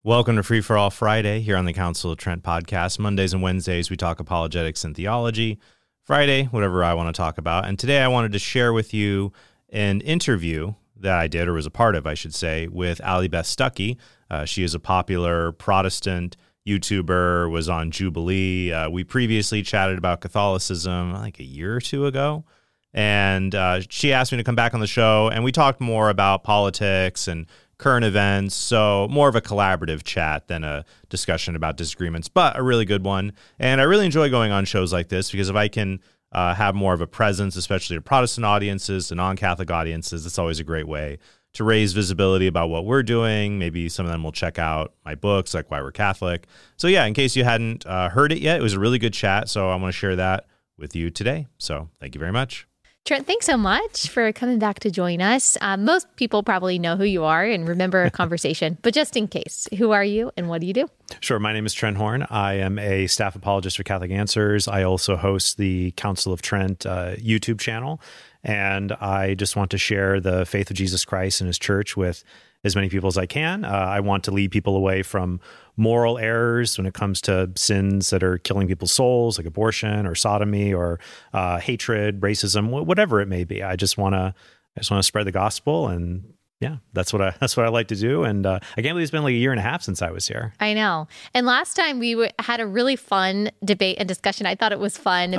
Welcome to Free for All Friday here on the Council of Trent podcast. Mondays and Wednesdays, we talk apologetics and theology. Friday, whatever I want to talk about. And today I wanted to share with you an interview that I did, or was a part of, I should say, with Allie Beth Stuckey. She is a popular Protestant YouTuber, was on Jubilee. We previously chatted about Catholicism like a year or two ago. And she asked me to come back on the show, and we talked more about politics and current events, so more of a collaborative chat than a discussion about disagreements, but a really good one. And I really enjoy going on shows like this because if I can have more of a presence, especially to Protestant audiences, to non-Catholic audiences, it's always a great way to raise visibility about what we're doing. Maybe some of them will check out my books, like Why We're Catholic. So yeah, in case you hadn't heard it yet, it was a really good chat, so I want to share that with you today. So thank you very much. Trent, thanks so much for coming back to join us. Most people probably know who you are and remember a conversation, but just in case, who are you and what do you do? Sure. My name is Trent Horn. I am a staff apologist for Catholic Answers. I also host the Council of Trent YouTube channel, and I just want to share the faith of Jesus Christ and his church with as many people as I can. I want to lead people away from moral errors when it comes to sins that are killing people's souls, like abortion or sodomy or hatred, racism, whatever it may be. I just want to spread the gospel, and yeah, that's what I like to do. And I can't believe it's been like a year and a half since I was here. I know. And last time we had a really fun debate and discussion. I thought it was fun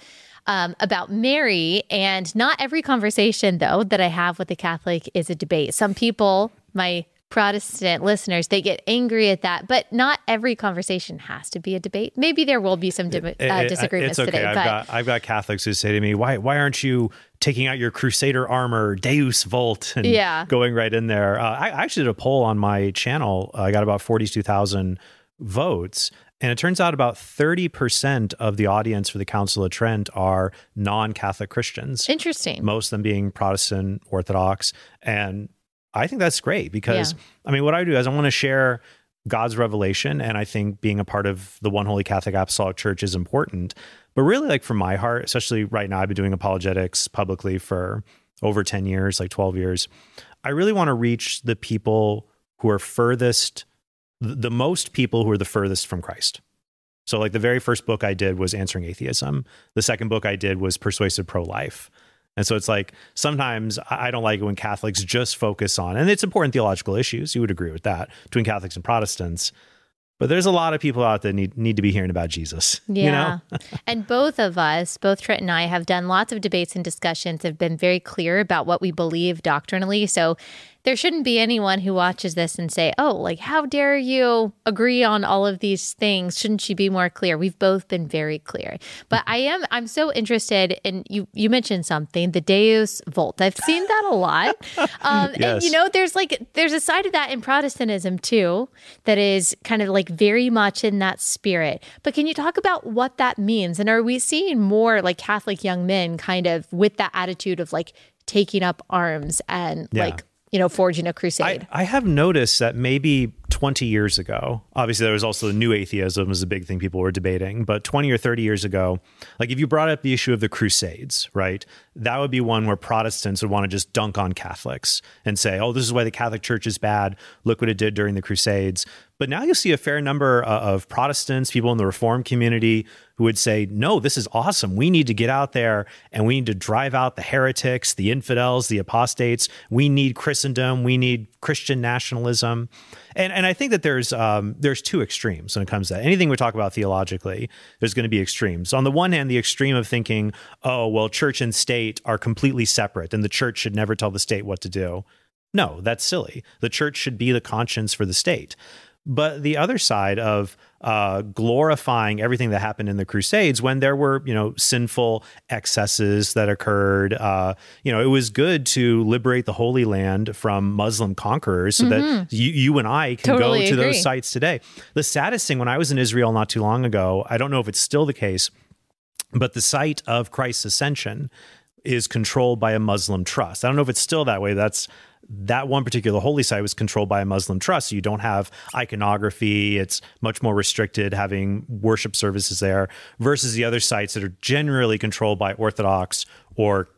about Mary, and not every conversation, though, that I have with a Catholic is a debate. Some people, my Protestant listeners, they get angry at that, but not every conversation has to be a debate. Maybe there will be some disagreements it's okay. today. I've got Catholics who say to me, why aren't you taking out your Crusader armor, Deus Vult, and going right in there? I actually did a poll on my channel. I got about 42,000 votes. And it turns out about 30% of the audience for the Council of Trent are non-Catholic Christians. Interesting. Most of them being Protestant Orthodox. And I think that's great because, I mean, what I do is I want to share God's revelation. And I think being a part of the One Holy Catholic Apostolic Church is important. But really, like from my heart, especially right now, I've been doing apologetics publicly for over 10 years, like 12 years. I really want to reach the people who are furthest, the most people who are the furthest from Christ. So like the very first book I did was Answering Atheism. The second book I did was Persuasive Pro-Life. And so it's like, sometimes I don't like it when Catholics just focus on, and it's important theological issues, you would agree with that, between Catholics and Protestants. But there's a lot of people out there need to be hearing about Jesus. Yeah. You know? And both of us, both Trent and I, have done lots of debates and discussions, have been very clear about what we believe doctrinally. So there shouldn't be anyone who watches this and say, oh, like, how dare you agree on all of these things? Shouldn't you be more clear? We've both been very clear. But I'm so interested in, you mentioned something, the Deus Vult. I've seen that a lot. Yes. And, you know, there's a side of that in Protestantism too, that is kind of like very much in that spirit. But can you talk about what that means? And are we seeing more like Catholic young men kind of with that attitude of like taking up arms and like, you know, forging a crusade? I have noticed that maybe 20 years ago, obviously there was also the new atheism was a big thing people were debating, but 20 or 30 years ago, like if you brought up the issue of the Crusades, right, that would be one where Protestants would want to just dunk on Catholics and say, oh, this is why the Catholic Church is bad. Look what it did during the Crusades. But now you'll see a fair number of Protestants, people in the Reformed community who would say, no, this is awesome. We need to get out there and we need to drive out the heretics, the infidels, the apostates. We need Christendom. We need Christian nationalism. And I think that there's two extremes when it comes to that. Anything we talk about theologically, there's going to be extremes. On the one hand, the extreme of thinking, oh, well, church and state are completely separate and the church should never tell the state what to do. No, that's silly. The church should be the conscience for the state. But the other side of glorifying everything that happened in the Crusades when there were, you know, sinful excesses that occurred, you know, it was good to liberate the Holy Land from Muslim conquerors so that you and I can go to those sites today. The saddest thing, when I was in Israel not too long ago, I don't know if it's still the case, but the site of Christ's ascension is controlled by a Muslim trust. I don't know if it's still that way. That one particular holy site was controlled by a Muslim trust. So you don't have iconography. It's much more restricted having worship services there versus the other sites that are generally controlled by Orthodox or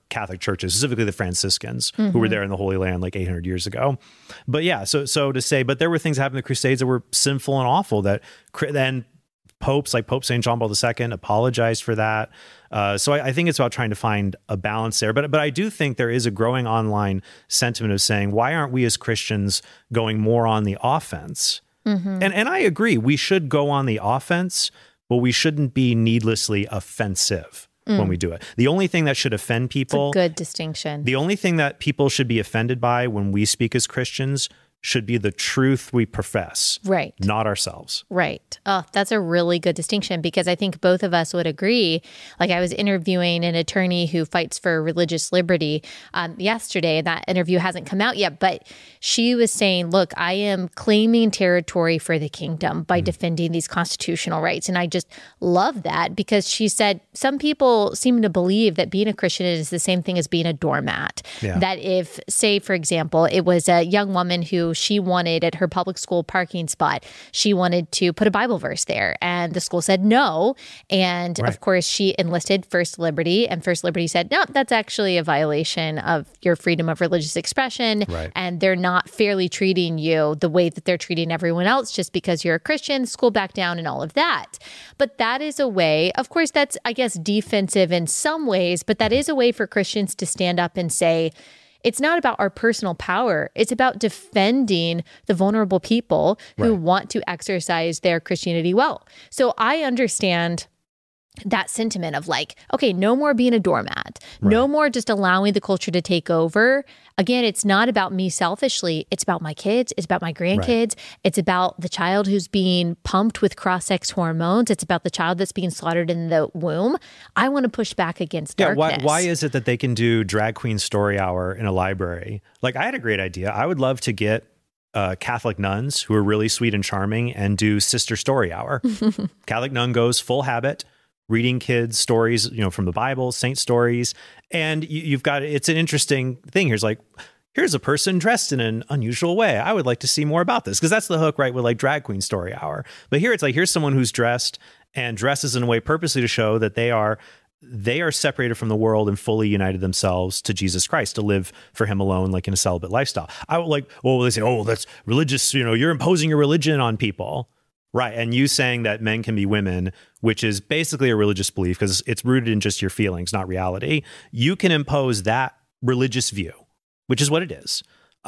Catholic churches, specifically the Franciscans, who were there in the Holy Land like 800 years ago. But yeah, so to say, but there were things that happened in the Crusades that were sinful and awful that then popes like Pope St. John Paul II apologized for that. So I think it's about trying to find a balance there. But I do think there is a growing online sentiment of saying, why aren't we as Christians going more on the offense? And I agree, we should go on the offense, but we shouldn't be needlessly offensive when we do it. The only thing that should offend people... It's a good distinction. The only thing that people should be offended by when we speak as Christians should be the truth we profess, right? Not ourselves. Right. Oh, that's a really good distinction, because I think both of us would agree. Like, I was interviewing an attorney who fights for religious liberty yesterday. That interview hasn't come out yet, but she was saying, look, I am claiming territory for the kingdom by defending these constitutional rights. And I just love that, because she said some people seem to believe that being a Christian is the same thing as being a doormat. Yeah. That if, say, for example, it was a young woman who she wanted at her public school parking spot, she wanted to put a Bible verse there, and the school said no. And of course, she enlisted First Liberty, and First Liberty said, no, that's actually a violation of your freedom of religious expression. Right. And they're not fairly treating you the way that they're treating everyone else just because you're a Christian. School back down and all of that. But that is a way, of course, that's, I guess, defensive in some ways, but that is a way for Christians to stand up and say, it's not about our personal power. It's about defending the vulnerable people who want to exercise their Christianity well. So I understand that sentiment of like, okay, no more being a doormat, no more just allowing the culture to take over. Again, it's not about me selfishly. It's about my kids. It's about my grandkids. It's about the child who's being pumped with cross-sex hormones. It's about the child that's being slaughtered in the womb. I want to push back against darkness. Why is it that they can do drag queen story hour in a library? Like, I had a great idea. I would love to get Catholic nuns who are really sweet and charming and do sister story hour. Catholic nun goes full habit, reading kids stories, from the Bible, saint stories. And you've got, it's an interesting thing. Here's a person dressed in an unusual way. I would like to see more about this. Because that's the hook, right? With like drag queen story hour. But here it's like, here's someone who's dressed and dresses in a way purposely to show that they are separated from the world and fully united themselves to Jesus Christ, to live for him alone, like in a celibate lifestyle. I would like, well, they say, oh, that's religious. You're imposing your religion on people. Right. And you saying that men can be women, which is basically a religious belief because it's rooted in just your feelings, not reality. You can impose that religious view, which is what it is.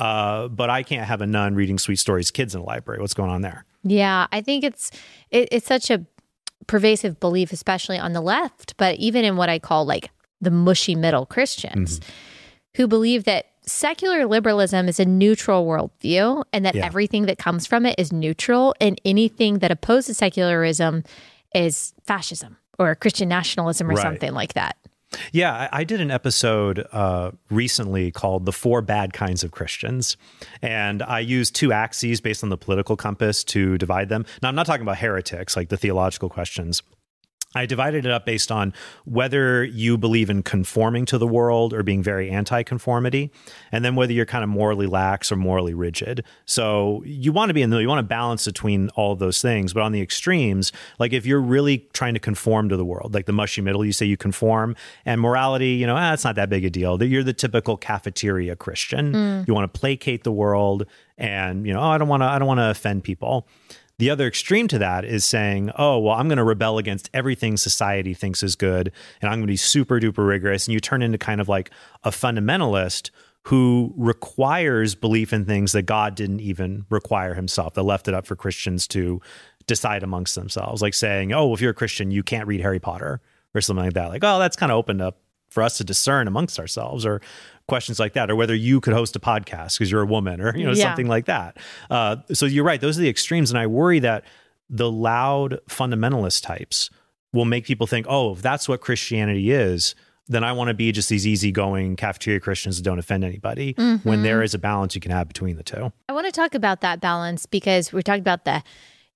But I can't have a nun reading sweet stories to kids in a library. What's going on there? Yeah, I think it's such a pervasive belief, especially on the left, but even in what I call like the mushy middle Christians who believe that secular liberalism is a neutral worldview and that everything that comes from it is neutral, and anything that opposes secularism is fascism or Christian nationalism or something like that. Yeah, I did an episode recently called The Four Bad Kinds of Christians, and I used two axes based on the political compass to divide them. Now, I'm not talking about heretics, like the theological questions. I divided it up based on whether you believe in conforming to the world or being very anti-conformity, and then whether you're kind of morally lax or morally rigid. So you want to be in the middle, you want to balance between all of those things. But on the extremes, like if you're really trying to conform to the world, like the mushy middle, you say you conform, and morality, it's not that big a deal. You're the typical cafeteria Christian. You want to placate the world, and I don't want to offend people. The other extreme to that is saying, oh, well, I'm going to rebel against everything society thinks is good, and I'm going to be super duper rigorous. And you turn into kind of like a fundamentalist who requires belief in things that God didn't even require himself, that left it up for Christians to decide amongst themselves, like saying, oh, if you're a Christian, you can't read Harry Potter or something like that. Like, oh, that's kind of opened up for us to discern amongst ourselves, or questions like that, or whether you could host a podcast because you're a woman, or something like that. So you're right; those are the extremes, and I worry that the loud fundamentalist types will make people think, "Oh, if that's what Christianity is, then I want to be just these easygoing cafeteria Christians that don't offend anybody." When there is a balance you can have between the two. I want to talk about that balance because we're talking about the,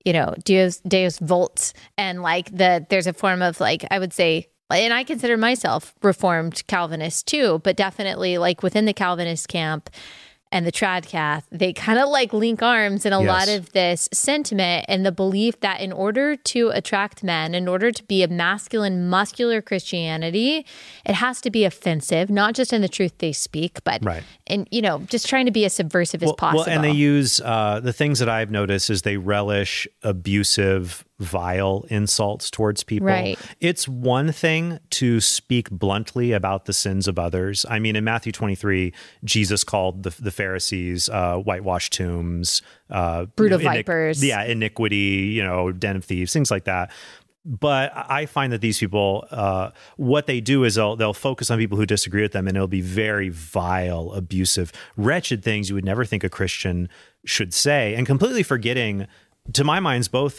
Deus Vult, and like there's a form of like, I would say. And I consider myself Reformed Calvinist too, but definitely like within the Calvinist camp, and the Tradcath, they kind of like link arms in a lot of this sentiment and the belief that in order to attract men, in order to be a masculine, muscular Christianity, it has to be offensive, not just in the truth they speak, but in, just trying to be as subversive as possible. Well, and they use, the things that I've noticed is they relish abusive, vile insults towards people. Right. It's one thing to speak bluntly about the sins of others. I mean, in Matthew 23, Jesus called the Pharisees whitewashed tombs, brood of vipers. Iniquity, den of thieves, things like that. But I find that these people, what they do is they'll focus on people who disagree with them, and it'll be very vile, abusive, wretched things you would never think a Christian should say, and completely forgetting, to my minds, both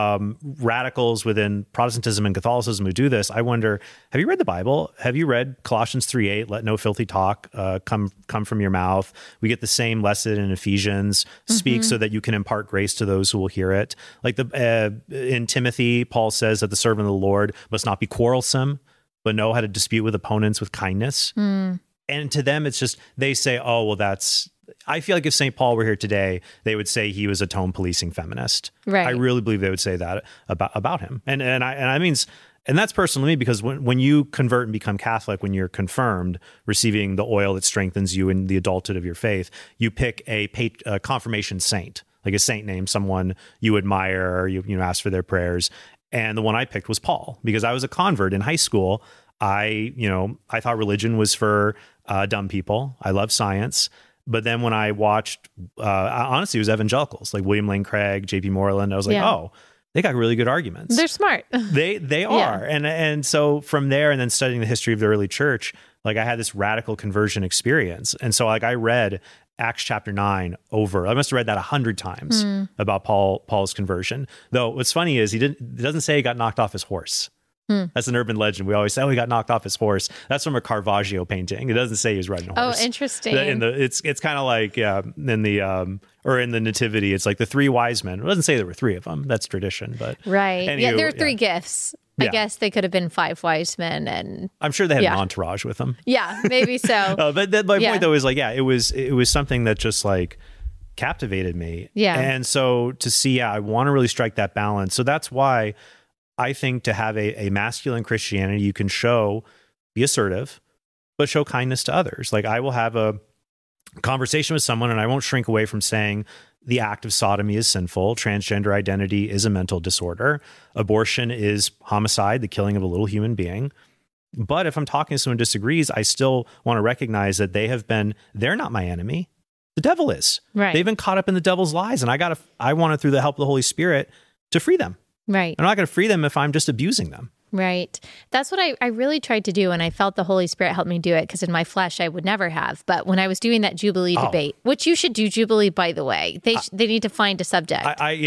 radicals within Protestantism and Catholicism who do this. I wonder, have you read the Bible? Have you read Colossians 3:8? Let no filthy talk come from your mouth. We get the same lesson in Ephesians. Speak so that you can impart grace to those who will hear it. Like in Timothy, Paul says that the servant of the Lord must not be quarrelsome, but know how to dispute with opponents with kindness. And to them, it's just, they say, oh, well, that's... I feel like if St. Paul were here today, they would say he was a tone policing feminist. Right. I really believe they would say that about him. And that's personal to me, because when you convert and become Catholic, when you're confirmed, receiving the oil that strengthens you in the adulthood of your faith, you pick a confirmation saint, like a saint name, someone you admire, or you ask for their prayers. And the one I picked was Paul, because I was a convert in high school. I thought religion was for dumb people. I love science. But then when I watched, honestly, it was evangelicals like William Lane Craig, J.P. Moreland. I was like, oh, they got really good arguments. They're smart. They are. And so from there, and then studying the history of the early church, like I had this radical conversion experience. And so like I read Acts chapter 9 over. I must have read that 100 times about Paul's conversion. Though what's funny is it doesn't say he got knocked off his horse. That's an urban legend. We always say, oh, he got knocked off his horse. That's from a Caravaggio painting. It doesn't say he was riding a horse. Oh, interesting. It's kind of like in the Nativity, it's like the three wise men. It doesn't say there were three of them. That's tradition, but right. There are three gifts. I guess they could have been 5 wise men, and I'm sure they had an entourage with them. Yeah, maybe so. But my point though is like, it was something that just like captivated me. Yeah. And so to see, I want to really strike that balance. So that's why I think to have a masculine Christianity, you can be assertive, but show kindness to others. Like I will have a conversation with someone and I won't shrink away from saying the act of sodomy is sinful. Transgender identity is a mental disorder. Abortion is homicide, the killing of a little human being. But if I'm talking to someone who disagrees, I still want to recognize that they're not my enemy. The devil is. Right. They've been caught up in the devil's lies, and I want to, through the help of the Holy Spirit, to free them. Right. I'm not going to free them if I'm just abusing them. Right. That's what I really tried to do, and I felt the Holy Spirit helped me do it, because in my flesh I would never have. But when I was doing that Jubilee debate, which you should do Jubilee, by the way, they need to find a subject.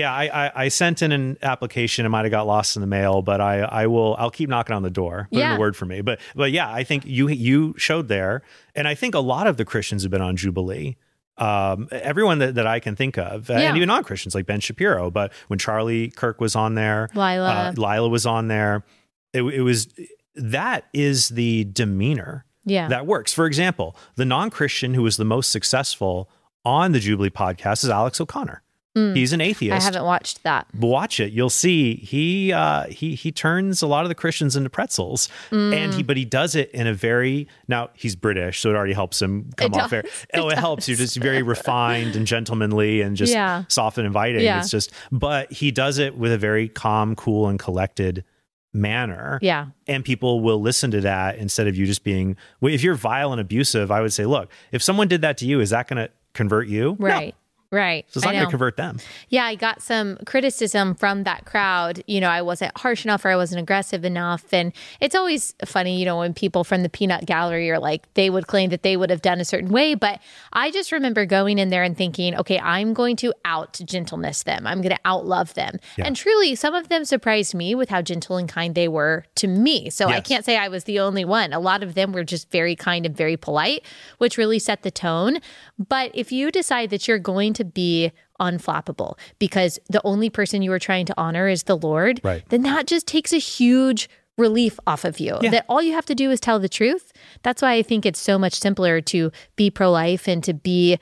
I sent in an application. It might have got lost in the mail, but I'll keep knocking on the door. Put in a word for me. But yeah, I think you showed there, and I think a lot of the Christians have been on Jubilee. Everyone that I can think of, and even non-Christians like Ben Shapiro. But when Charlie Kirk was on there, Lila was on there. That is the demeanor that works. For example, the non-Christian who was the most successful on the Jubilee podcast is Alex O'Connor. He's an atheist. I haven't watched that. Watch it. You'll see he turns a lot of the Christians into pretzels, but he does it in a very, now he's British, so it already helps him come off there. It helps. You're just very refined and gentlemanly and just soft and inviting. Yeah. It's just, but he does it with a very calm, cool, and collected manner. Yeah. And people will listen to that instead of you just being, if you're vile and abusive, I would say, look, if someone did that to you, is that going to convert you? Right. No. Right. So it's not going to convert them. Yeah, I got some criticism from that crowd. I wasn't harsh enough, or I wasn't aggressive enough. And it's always funny, when people from the peanut gallery are like, they would claim that they would have done a certain way. But I just remember going in there and thinking, okay, I'm going to out gentleness them. I'm going to out love them. Yeah. And truly, some of them surprised me with how gentle and kind they were to me. So I can't say I was the only one. A lot of them were just very kind and very polite, which really set the tone. But if you decide that you're going to be unflappable because the only person you are trying to honor is the Lord, then that just takes a huge relief off of you, that all you have to do is tell the truth. That's why I think it's so much simpler to be pro-life and to be,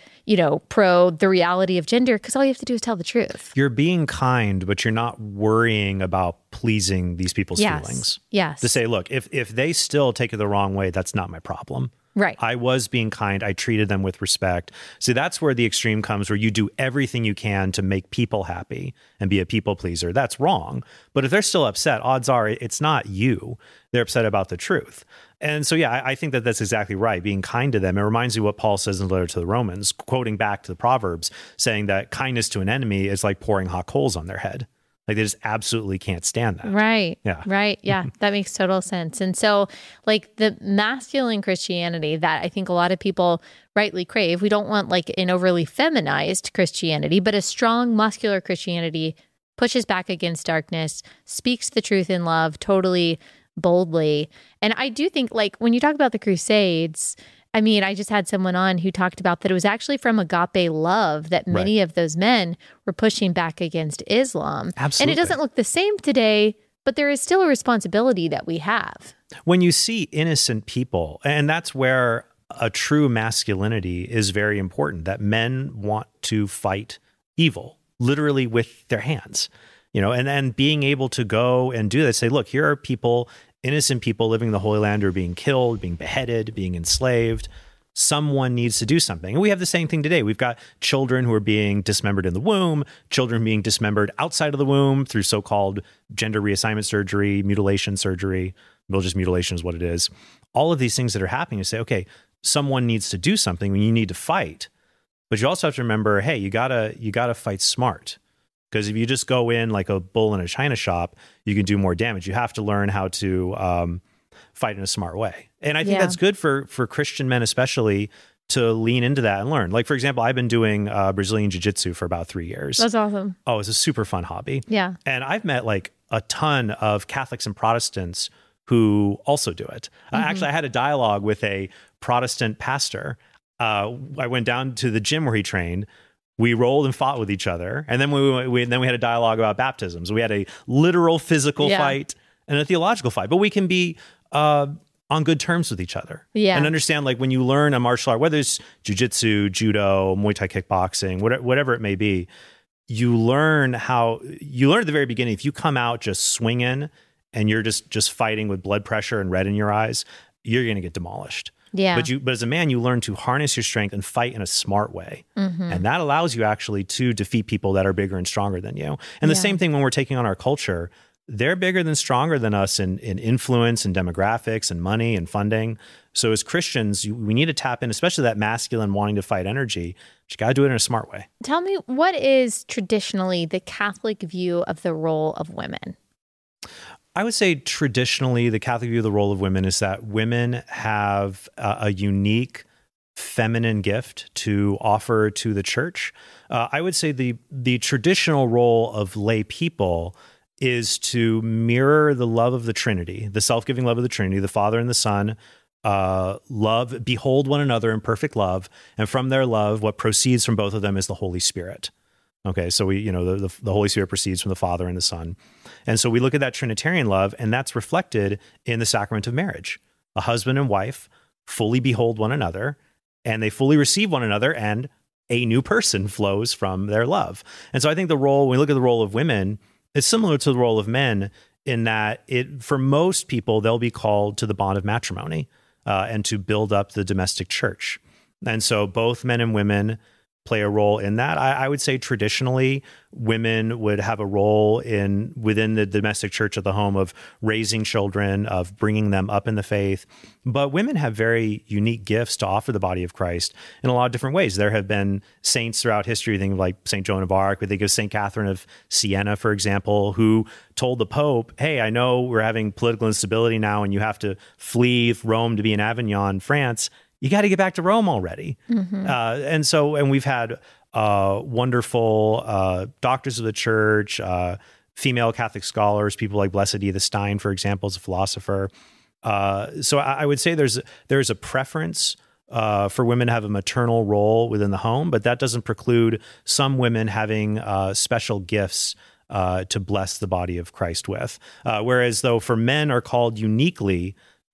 pro the reality of gender, because all you have to do is tell the truth. You're being kind, but you're not worrying about pleasing these people's feelings. Yes. To say, look, if they still take it the wrong way, that's not my problem. Right. I was being kind. I treated them with respect. So that's where the extreme comes, where you do everything you can to make people happy and be a people pleaser. That's wrong. But if they're still upset, odds are it's not you. They're upset about the truth. And so, I think that that's exactly right. Being kind to them. It reminds me what Paul says in the letter to the Romans, quoting back to the Proverbs, saying that kindness to an enemy is like pouring hot coals on their head. Like they just absolutely can't stand that. Right. Yeah. Right. Yeah. That makes total sense. And so like the masculine Christianity that I think a lot of people rightly crave, we don't want like an overly feminized Christianity, but a strong muscular Christianity pushes back against darkness, speaks the truth in love totally boldly. And I do think like when you talk about the Crusades, I mean, I just had someone on who talked about that it was actually from agape love that many of those men were pushing back against Islam. Absolutely. And it doesn't look the same today, but there is still a responsibility that we have. When you see innocent people, and that's where a true masculinity is very important, that men want to fight evil, literally with their hands, and then being able to go and do that, say, look, here are people, innocent people living in the Holy Land are being killed, being beheaded, being enslaved. Someone needs to do something. And we have the same thing today. We've got children who are being dismembered in the womb, children being dismembered outside of the womb through so-called gender reassignment surgery, mutilation surgery. Religious mutilation is what it is. All of these things that are happening, you say, okay, someone needs to do something when you need to fight. But you also have to remember, hey, you gotta fight smart. Because if you just go in like a bull in a china shop, you can do more damage. You have to learn how to fight in a smart way. And I think that's good for Christian men, especially, to lean into that and learn. Like, for example, I've been doing Brazilian Jiu-Jitsu for about 3 years. That's awesome. Oh, it's a super fun hobby. Yeah. And I've met like a ton of Catholics and Protestants who also do it. Actually, I had a dialogue with a Protestant pastor. I went down to the gym where he trained. We rolled and fought with each other. And then we had a dialogue about baptisms. We had a literal physical fight and a theological fight. But we can be on good terms with each other. Yeah. And understand, like, when you learn a martial art, whether it's jiu-jitsu, judo, Muay Thai kickboxing, whatever it may be, you learn at the very beginning, if you come out just swinging and you're just fighting with blood pressure and red in your eyes, you're going to get demolished. Yeah. But as a man, you learn to harness your strength and fight in a smart way. And that allows you actually to defeat people that are bigger and stronger than you. And the same thing when we're taking on our culture, they're bigger than stronger than us in influence and demographics and money and funding. So as Christians, we need to tap in, especially that masculine wanting to fight energy. But you got to do it in a smart way. Tell me, what is traditionally the Catholic view of the role of women? I would say traditionally, the Catholic view of the role of women is that women have a unique feminine gift to offer to the church. I would say the traditional role of lay people is to mirror the love of the Trinity, the self-giving love of the Trinity, the Father and the Son, behold one another in perfect love, and from their love, what proceeds from both of them is the Holy Spirit. Okay, so the Holy Spirit proceeds from the Father and the Son. And so we look at that Trinitarian love, and that's reflected in the sacrament of marriage. A husband and wife fully behold one another, and they fully receive one another, and a new person flows from their love. And so I think when we look at the role of women, it's similar to the role of men in that for most people, they'll be called to the bond of matrimony and to build up the domestic church. And so both men and women play a role in that. I would say traditionally women would have a role within the domestic church of the home of raising children, of bringing them up in the faith. But women have very unique gifts to offer the body of Christ in a lot of different ways. There have been saints throughout history, things like St. Joan of Arc, but they give St. Catherine of Siena, for example, who told the Pope, hey, I know we're having political instability now and you have to flee Rome to be in Avignon, France. You got to get back to Rome already. And we've had wonderful doctors of the church, female Catholic scholars, people like Blessed Edith Stein, for example, as a philosopher. So I would say there's a preference for women to have a maternal role within the home, but that doesn't preclude some women having special gifts to bless the body of Christ with. Whereas though for men are called uniquely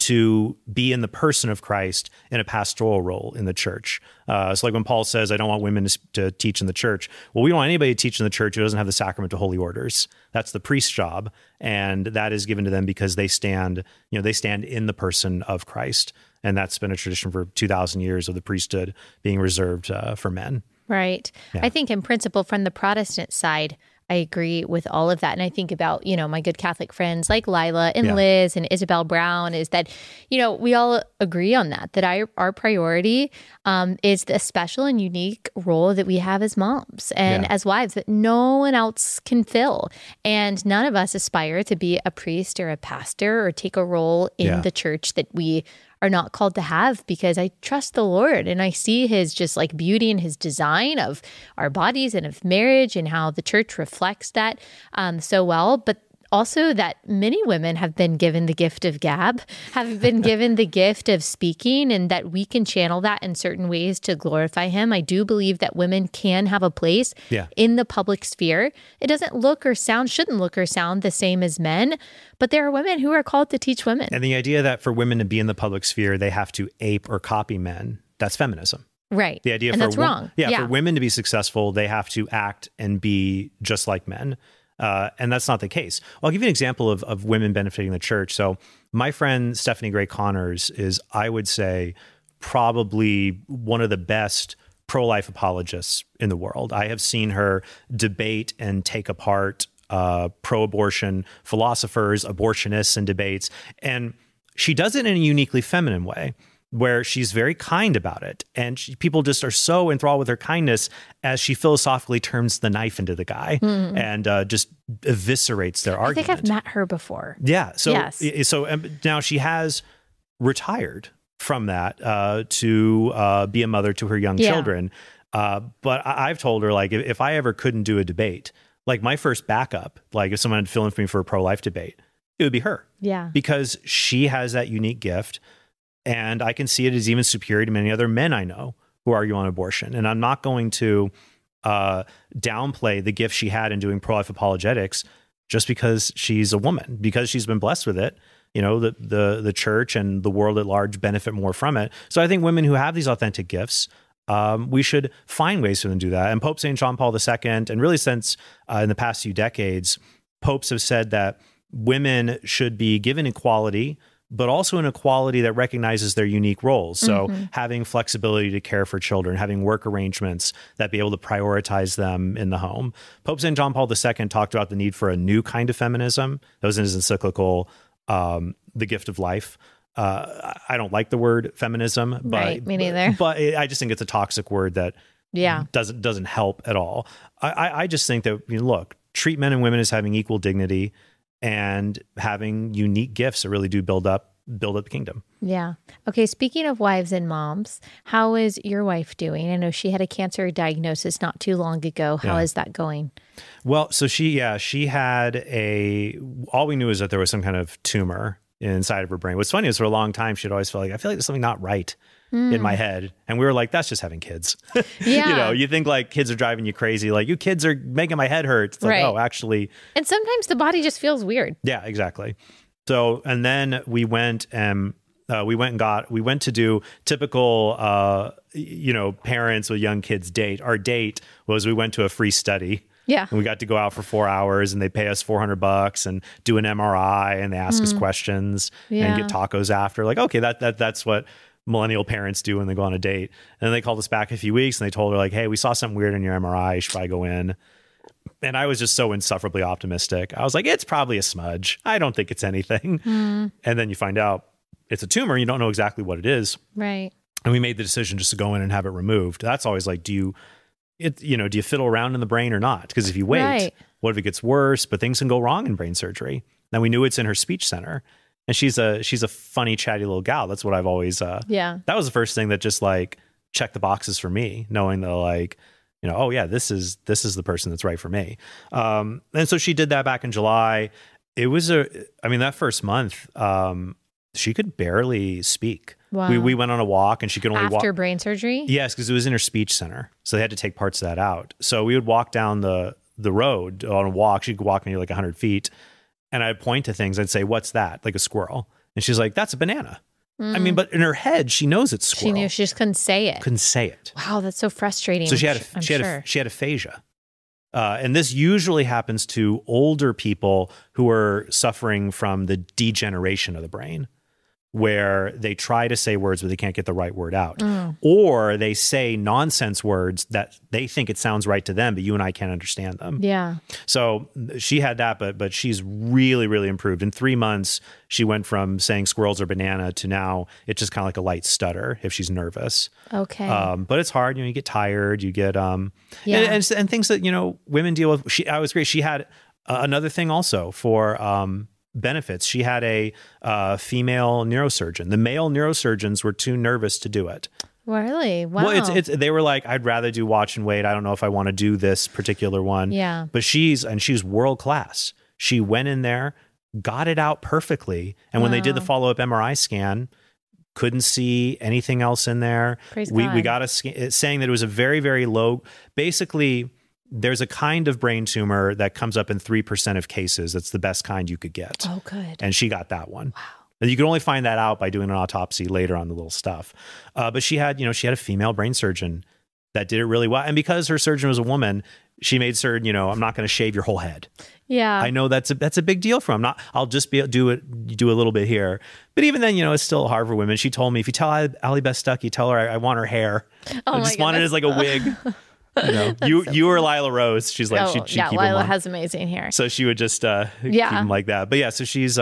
to be in the person of Christ in a pastoral role in the church. It's like when Paul says, I don't want women to teach in the church. Well, we don't want anybody to teach in the church who doesn't have the sacrament of holy orders. That's the priest's job. And that is given to them because they stand in the person of Christ. And that's been a tradition for 2,000 years of the priesthood being reserved for men. Right. Yeah. I think in principle from the Protestant side, I agree with all of that. And I think about, my good Catholic friends like Lila and Liz and Isabel Brown is that, we all agree on that our priority is the special and unique role that we have as moms and as wives that no one else can fill. And none of us aspire to be a priest or a pastor or take a role in the church that we are not called to have, because I trust the Lord and I see his just like beauty in his design of our bodies and of marriage and how the church reflects that so well. But also that many women have been given the gift of gab, have been given the gift of speaking, and that we can channel that in certain ways to glorify him. I do believe that women can have a place in the public sphere. It doesn't shouldn't look or sound the same as men, but there are women who are called to teach women. And the idea that for women to be in the public sphere, they have to ape or copy men, that's feminism. Right. The idea and that's wrong. For women to be successful, they have to act and be just like men. And that's not the case. I'll give you an example of women benefiting the church. So my friend Stephanie Gray Connors is, I would say, probably one of the best pro-life apologists in the world. I have seen her debate and take apart pro-abortion philosophers, abortionists in debates. And she does it in a uniquely feminine way, where she's very kind about it. And people just are so enthralled with her kindness as she philosophically turns the knife into the guy and just eviscerates their argument. I think I've met her before. Yeah. So, so now she has retired from that to be a mother to her young children. But I've told her, like, if I ever couldn't do a debate, like my first backup, like if someone had fill in for me for a pro-life debate, it would be her. Yeah. Because she has that unique gift. And I can see it as even superior to many other men I know who argue on abortion. And I'm not going to downplay the gift she had in doing pro-life apologetics just because she's a woman, because she's been blessed with it. The church and the world at large benefit more from it. So I think women who have these authentic gifts, we should find ways for them to do that. And Pope St. John Paul II, and really since in the past few decades, popes have said that women should be given equality, but also an equality that recognizes their unique roles. So having flexibility to care for children, having work arrangements that be able to prioritize them in the home. Pope St. John Paul II talked about the need for a new kind of feminism. That was in his encyclical, The Gift of Life. I don't like the word feminism, but, right, me neither. But I just think it's a toxic word that doesn't help at all. I just think that, look, treat men and women as having equal dignity and having unique gifts that really do build up the kingdom. Yeah. Okay. Speaking of wives and moms, how is your wife doing? I know she had a cancer diagnosis not too long ago. How is that going? Well, so she had all we knew is that there was some kind of tumor inside of her brain. What's funny is for a long time, she'd always felt like, I feel like there's something not right in my head. And we were like, that's just having kids. Yeah. You think like kids are driving you crazy. Like, you kids are making my head hurt. It's like, oh, actually. And sometimes the body just feels weird. Yeah, exactly. So, and then we went to do typical, parents with young kids date. Our date was we went to a free study. Yeah. And we got to go out for 4 hours and they pay us $400 and do an MRI and they ask us questions and get tacos after. Like, okay, that's what millennial parents do when they go on a date. And then they called us back a few weeks and they told her like, hey, we saw something weird in your MRI. You should probably go in. And I was just so insufferably optimistic. I was like, it's probably a smudge. I don't think it's anything. And then you find out it's a tumor. You don't know exactly what it is. Right. And we made the decision just to go in and have it removed. That's always like, do you fiddle around in the brain or not? Because if you wait, what if it gets worse? But things can go wrong in brain surgery. Now we knew it's in her speech center. And she's a funny, chatty little gal. That's what I've always, that was the first thing that just like checked the boxes for me, knowing that like, oh yeah, this is the person that's right for me. And so she did that back in July. It was that first month, she could barely speak. Wow. We went on a walk and she could only walk. After brain surgery? Yes, because it was in her speech center. So they had to take parts of that out. So we would walk down the the road on a walk. She could walk maybe like 100 feet. And I'd point to things. I'd say, what's that? Like a squirrel. And she's like, that's a banana. I mean, but in her head, she knows it's squirrel. She knew, she just couldn't say it. Couldn't say it. Wow, that's so frustrating. So she had aphasia. And this usually happens to older people who are suffering from the degeneration of the brain, where they try to say words but they can't get the right word out. Or they say nonsense words that they think it sounds right to them, but you and I can't understand them. Yeah. So she had that, but she's really, really improved. In 3 months, she went from saying squirrels or banana to now it's just kind of like a light stutter if she's nervous. Okay. But it's hard. You get tired. You get and things that women deal with. I was great. She had another thing also for benefits. She had a female neurosurgeon. The male neurosurgeons were too nervous to do it. Really? Wow. Well, they were like, I'd rather do watch and wait. I don't know if I want to do this particular one. Yeah. But she's world class. She went in there, got it out perfectly. And when they did the follow-up MRI scan, couldn't see anything else in there. Praise we God. got saying that it was a very, very low, basically there's a kind of brain tumor that comes up in 3% of cases. That's the best kind you could get. Oh, good. And she got that one. Wow. And you can only find that out by doing an autopsy later on the little stuff. But she had a female brain surgeon that did it really well. And because her surgeon was a woman, she made certain, I'm not going to shave your whole head. Yeah. I know that's a big deal for him. I'll just do a little bit here. But even then, it's still hard for women. She told me, if you tell Allie Beth Stuckey, tell her I want her hair. I just want it as like a wig. You or Lila Rose. She's like, she'd keep Lila them has amazing hair. So she would just keep them like that. But yeah, so she's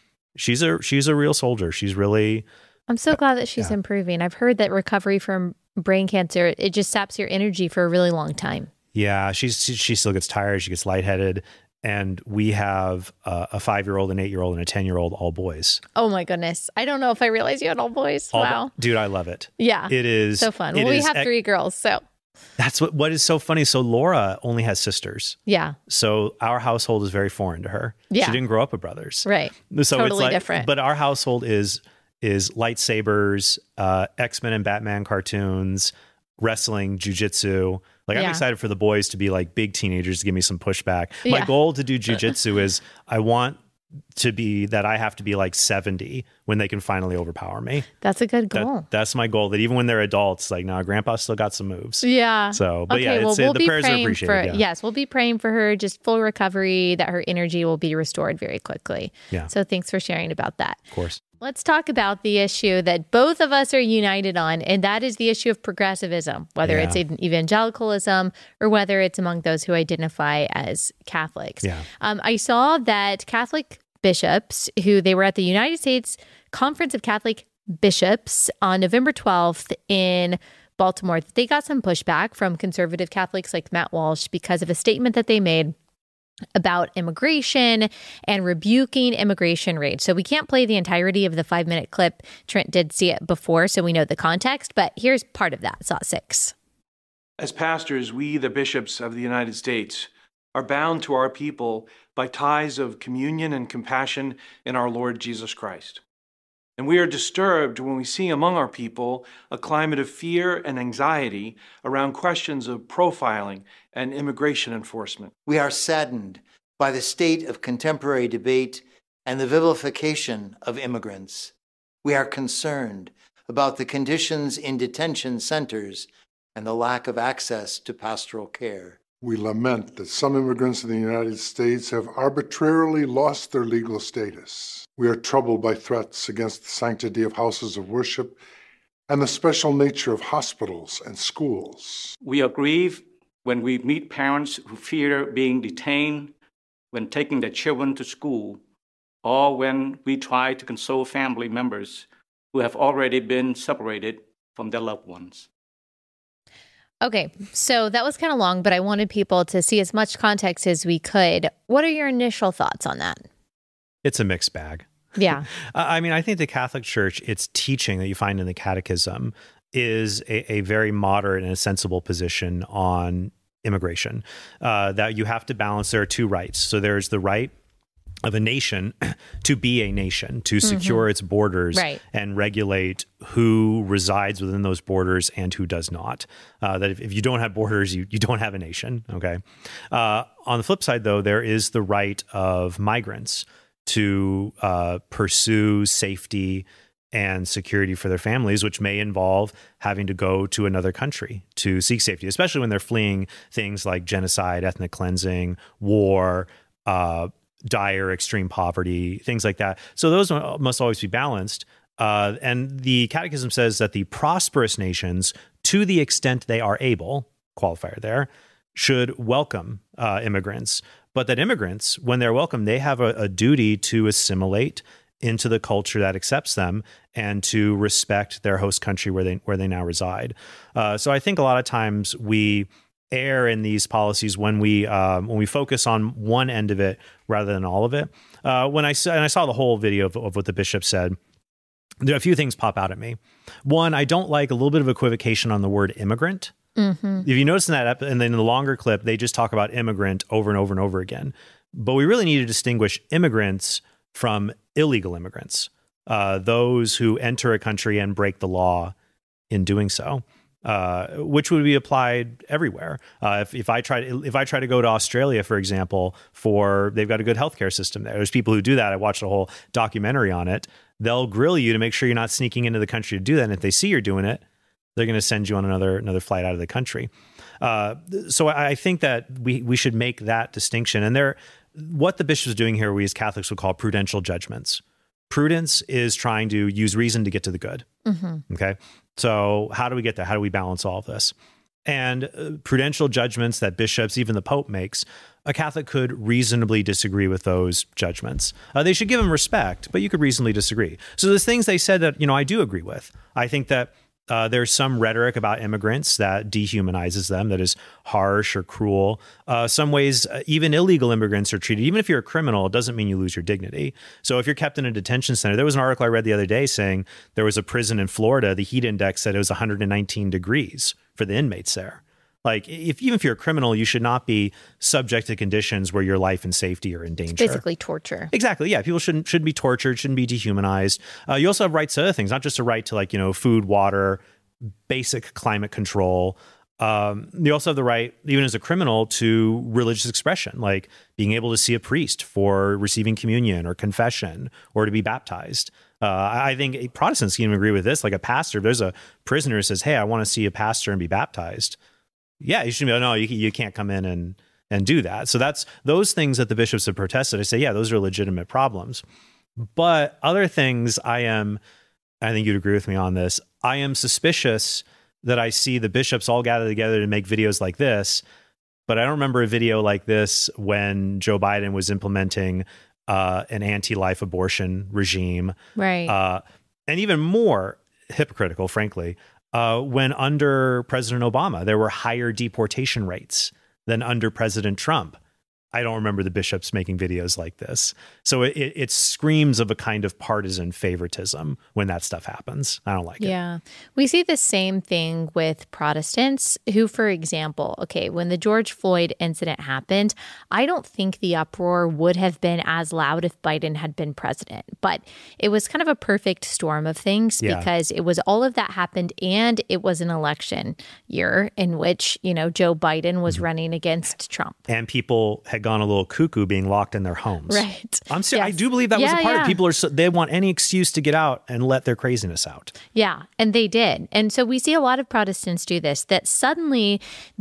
a real soldier. She's really. I'm so glad that she's improving. I've heard that recovery from brain cancer, it just saps your energy for a really long time. Yeah, she still gets tired. She gets lightheaded. And we have a 5-year-old, an 8-year-old, and a 10-year-old, all boys. Oh my goodness. I don't know if I realized you had all boys. Wow. Dude, I love it. Yeah. It is. So fun. Well, we have 3 girls, so. That's what is so funny. So Laura only has sisters. Yeah. So our household is very foreign to her. Yeah. She didn't grow up with brothers. Right. So totally it's like, different. But our household is lightsabers, X-Men and Batman cartoons, wrestling, jujitsu. Like I'm excited for the boys to be like big teenagers to give me some pushback. My goal to do jujitsu is I want to be that I have to be like 70 when they can finally overpower me. That's a good goal. That's my goal. That even when they're adults, like, no, Grandpa still got some moves. Yeah. So, but okay, the prayers are appreciated. Yes, we'll be praying for her, just full recovery, that her energy will be restored very quickly. Yeah. So thanks for sharing about that. Of course. Let's talk about the issue that both of us are united on, and that is the issue of progressivism, whether it's evangelicalism or whether it's among those who identify as Catholics. Yeah. I saw that Catholic bishops, they were at the United States Conference of Catholic Bishops on November 12th in Baltimore, they got some pushback from conservative Catholics like Matt Walsh because of a statement that they made about immigration and rebuking immigration raids. So we can't play the entirety of the 5-minute clip. Trent did see it before, so we know the context, but here's part of that. Slot 6. As pastors, we, the bishops of the United States, are bound to our people by ties of communion and compassion in our Lord Jesus Christ. And we are disturbed when we see among our people a climate of fear and anxiety around questions of profiling and immigration enforcement. We are saddened by the state of contemporary debate and the vilification of immigrants. We are concerned about the conditions in detention centers and the lack of access to pastoral care. We lament that some immigrants in the United States have arbitrarily lost their legal status. We are troubled by threats against the sanctity of houses of worship and the special nature of hospitals and schools. We are grieved when we meet parents who fear being detained when taking their children to school, or when we try to console family members who have already been separated from their loved ones. Okay, so that was kind of long, but I wanted people to see as much context as we could. What are your initial thoughts on that? It's a mixed bag. Yeah. I mean, I think the Catholic Church, its teaching that you find in the Catechism is a very moderate and a sensible position on immigration, that you have to balance. There are 2 rights. So there's the right of a nation to be a nation, to secure its borders Right. and regulate who resides within those borders and who does not. That if you don't have borders, you don't have a nation, okay? On the flip side, though, there is the right of migrants to pursue safety and security for their families, which may involve having to go to another country to seek safety, especially when they're fleeing things like genocide, ethnic cleansing, war, dire extreme poverty, things like that. So those must always be balanced. And the Catechism says that the prosperous nations, to the extent they are able, qualifier there, should welcome immigrants. But that immigrants, when they're welcome, they have a duty to assimilate into the culture that accepts them and to respect their host country where they now reside. So I think a lot of times we err in these policies when we focus on one end of it rather than all of it. When I saw the whole video of what the bishop said, there are a few things pop out at me. One, I don't like a little bit of equivocation on the word immigrant. Mm-hmm. If you notice in that and then in the longer clip, they just talk about immigrant over and over and over again. But we really need to distinguish immigrants from illegal immigrants, those who enter a country and break the law in doing so. Which would be applied everywhere. If I try to go to Australia, for example, they've got a good healthcare system there. There's people who do that. I watched a whole documentary on it. They'll grill you to make sure you're not sneaking into the country to do that. And if they see you're doing it, they're going to send you on another flight out of the country. So I think that we should make that distinction. And what the bishop is doing here, we as Catholics would call prudential judgments. Prudence is trying to use reason to get to the good. Mm-hmm. Okay. So how do we get there? How do we balance all of this? And prudential judgments that bishops, even the Pope makes, a Catholic could reasonably disagree with those judgments. They should give them respect, but you could reasonably disagree. So there's things they said that, I do agree with. I think that there's some rhetoric about immigrants that dehumanizes them, that is harsh or cruel. Some ways, even illegal immigrants are treated. Even if you're a criminal, it doesn't mean you lose your dignity. So if you're kept in a detention center, there was an article I read the other day saying there was a prison in Florida, the heat index said it was 119 degrees for the inmates there. Like, even if you're a criminal, you should not be subject to conditions where your life and safety are in danger. It's basically torture. Exactly. Yeah. People shouldn't be tortured, shouldn't be dehumanized. You also have rights to other things, not just a right to food, water, basic climate control. You also have the right, even as a criminal, to religious expression, like being able to see a priest for receiving communion or confession or to be baptized. I think Protestants can even agree with this. Like a pastor, if there's a prisoner who says, hey, I want to see a pastor and be baptized. Yeah, you should be, no, you can't come in and do that. So that's those things that the bishops have protested. I say, yeah, those are legitimate problems. But other things I think you'd agree with me on this, I am suspicious that I see the bishops all gather together to make videos like this, but I don't remember a video like this when Joe Biden was implementing an anti-life abortion regime. Right. And even more hypocritical, frankly, when under President Obama, there were higher deportation rates than under President Trump. I don't remember the bishops making videos like this. So it screams of a kind of partisan favoritism when that stuff happens. I don't like it. Yeah. We see the same thing with Protestants who, for example, when the George Floyd incident happened, I don't think the uproar would have been as loud if Biden had been president. But it was kind of a perfect storm of things because it was all of that happened and it was an election year in which, Joe Biden was running against Trump. And people had gone a little cuckoo being locked in their homes. Right. I'm serious. Yes. I do believe that was a part of it. People they want any excuse to get out and let their craziness out. Yeah, and they did. And so we see a lot of Protestants do this, that suddenly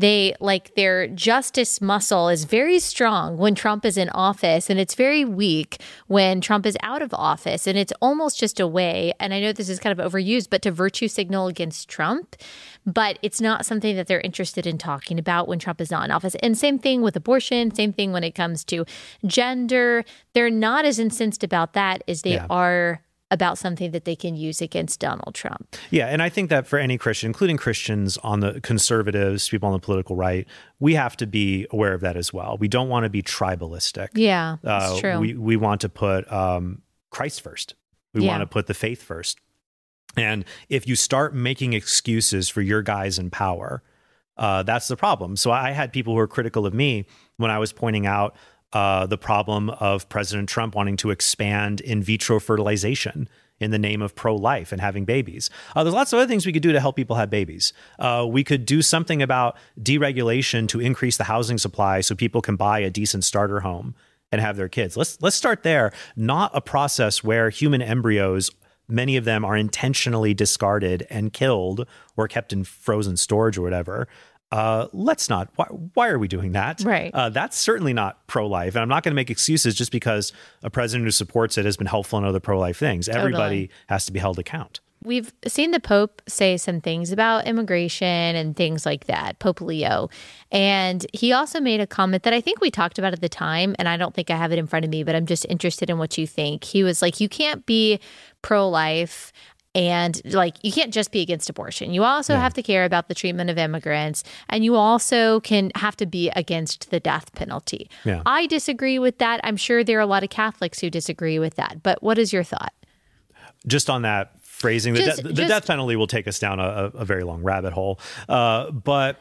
their justice muscle is very strong when Trump is in office and it's very weak when Trump is out of office. And it's almost just a way, and I know this is kind of overused, but to virtue signal against Trump. But it's not something that they're interested in talking about when Trump is not in office. And same thing with abortion, same thing when it comes to gender. They're not as incensed about that as they are about something that they can use against Donald Trump. Yeah, and I think that for any Christian, including Christians on the conservatives, people on the political right, we have to be aware of that as well. We don't want to be tribalistic. Yeah, that's true. We want to put Christ first. We want to put the faith first. And if you start making excuses for your guys in power, that's the problem. So I had people who were critical of me when I was pointing out the problem of President Trump wanting to expand in vitro fertilization in the name of pro-life and having babies. There's lots of other things we could do to help people have babies. We could do something about deregulation to increase the housing supply so people can buy a decent starter home and have their kids. Let's start there, not a process where human embryos, many of them are intentionally discarded and killed or kept in frozen storage or whatever. Let's not. Why are we doing that? Right. That's certainly not pro-life. And I'm not going to make excuses just because a president who supports it has been helpful in other pro-life things. Everybody has to be held account. We've seen the Pope say some things about immigration and things like that, Pope Leo. And he also made a comment that I think we talked about at the time, and I don't think I have it in front of me, but I'm just interested in what you think. He was like, you can't be pro-life and like, you can't just be against abortion. You also have to care about the treatment of immigrants, and you also have to be against the death penalty. Yeah. I disagree with that. I'm sure there are a lot of Catholics who disagree with that. But what is your thought? Just on that phrasing, the death penalty will take us down a very long rabbit hole. But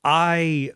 I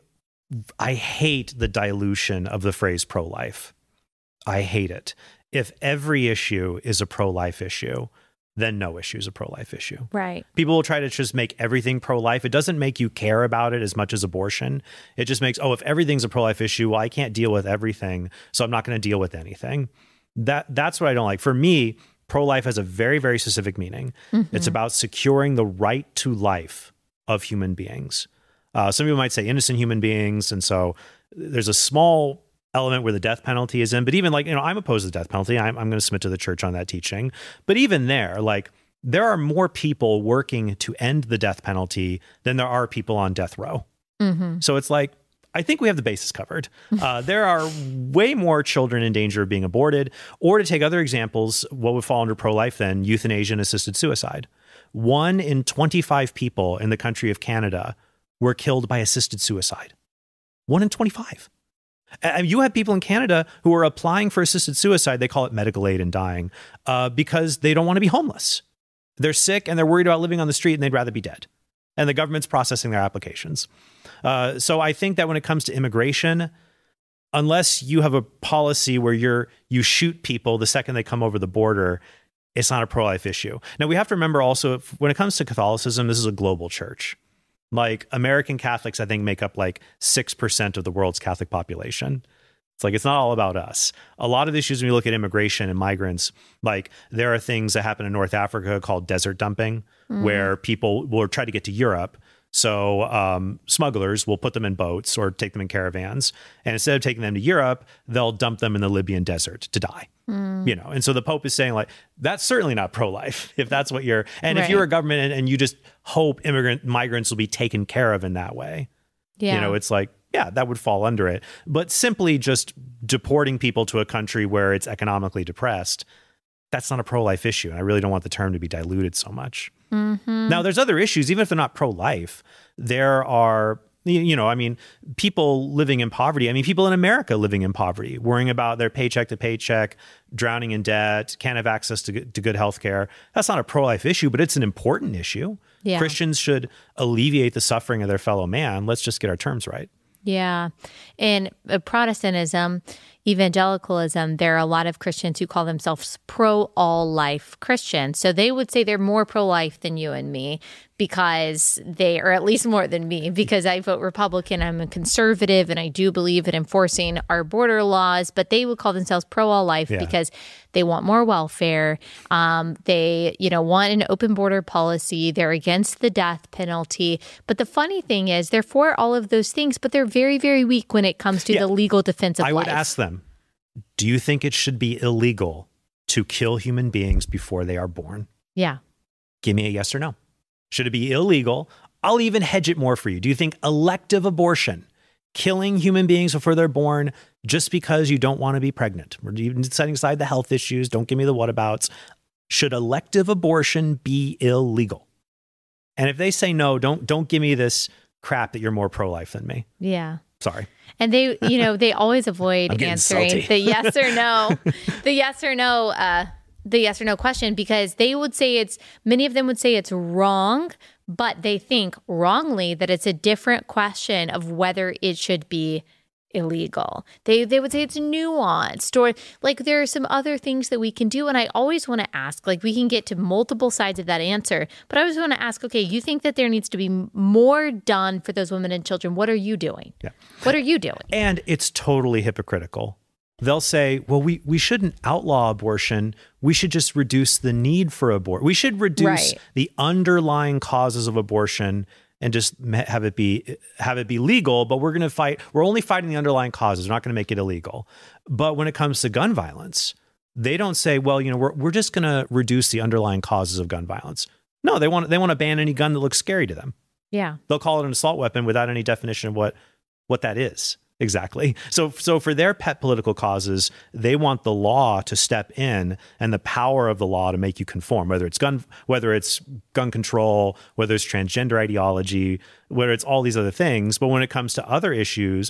hate the dilution of the phrase pro-life. I hate it. If every issue is a pro-life issue, then no issue is a pro-life issue. Right. People will try to just make everything pro-life. It doesn't make you care about it as much as abortion. It just makes, if everything's a pro-life issue, well, I can't deal with everything, so I'm not going to deal with anything. That's what I don't like. For me, pro-life has a very, very specific meaning. Mm-hmm. It's about securing the right to life of human beings. Some people might say innocent human beings, and so there's a small element where the death penalty is in. But even I'm opposed to the death penalty. I'm going to submit to the church on that teaching. But even there, there are more people working to end the death penalty than there are people on death row. Mm-hmm. So it's like, I think we have the bases covered. There are way more children in danger of being aborted, or to take other examples, what would fall under pro-life then, euthanasia and assisted suicide. 1 in 25 people in the country of Canada were killed by assisted suicide. 1 in 25. And you have people in Canada who are applying for assisted suicide. They call it medical aid in dying because they don't want to be homeless. They're sick and they're worried about living on the street and they'd rather be dead. And the government's processing their applications. So I think that when it comes to immigration, unless you have a policy where you shoot people the second they come over the border, it's not a pro-life issue. Now, we have to remember also, when it comes to Catholicism, this is a global church. American Catholics, I think, make up 6% of the world's Catholic population. It's not all about us. A lot of the issues when you look at immigration and migrants, there are things that happen in North Africa called desert dumping, where people will try to get to Europe. So smugglers will put them in boats or take them in caravans. And instead of taking them to Europe, they'll dump them in the Libyan desert to die. And so the Pope is saying that's certainly not pro-life if that's what you're, and if you're a government and you just hope migrants will be taken care of in that way, it's that would fall under it. But simply just deporting people to a country where it's economically depressed, that's not a pro-life issue. And I really don't want the term to be diluted so much. Mm-hmm. Now, there's other issues, even if they're not pro-life. There are, people living in poverty. People in America living in poverty, worrying about their paycheck to paycheck, drowning in debt, can't have access to good health care. That's not a pro-life issue, but it's an important issue. Yeah. Christians should alleviate the suffering of their fellow man. Let's just get our terms right. Yeah. In Protestantism, evangelicalism, there are a lot of Christians who call themselves pro-all-life Christians. So they would say they're more pro-life than you and me because they, or at least more than me, because I vote Republican, I'm a conservative, and I do believe in enforcing our border laws, but they would call themselves pro-all-life because they want more welfare. They, want an open border policy. They're against the death penalty. But the funny thing is they're for all of those things, but they're very, very weak when it comes to the legal defense of life. I would ask them, do you think it should be illegal to kill human beings before they are born? Yeah. Give me a yes or no. Should it be illegal? I'll even hedge it more for you. Do you think elective abortion, killing human beings before they're born just because you don't want to be pregnant, or even setting aside the health issues, don't give me the whatabouts, should elective abortion be illegal? And if they say no, don't give me this crap that you're more pro-life than me. Yeah. Sorry. And they, they always avoid answering the yes or no, the yes or no question, because they would say many of them would say it's wrong, but they think wrongly that it's a different question of whether it should be illegal. They would say it's nuanced, or like there are some other things that we can do. And I always want to ask, like we can get to multiple sides of that answer, but I always want to ask, okay, you think that there needs to be more done for those women and children. What are you doing? Yeah. What are you doing? And it's totally hypocritical. They'll say, well, we shouldn't outlaw abortion. We should just reduce the need for abortion. We should reduce the underlying causes of abortion and just have it be legal, but we're only fighting the underlying causes. We're not going to make it illegal. But when it comes to gun violence, they don't say, well, we're just going to reduce the underlying causes of gun violence. No, they want to ban any gun that looks scary to them. Yeah. They'll call it an assault weapon without any definition of what that is. Exactly. So for their pet political causes, they want the law to step in and the power of the law to make you conform, whether it's gun control, whether it's transgender ideology, whether it's all these other things. But when it comes to other issues,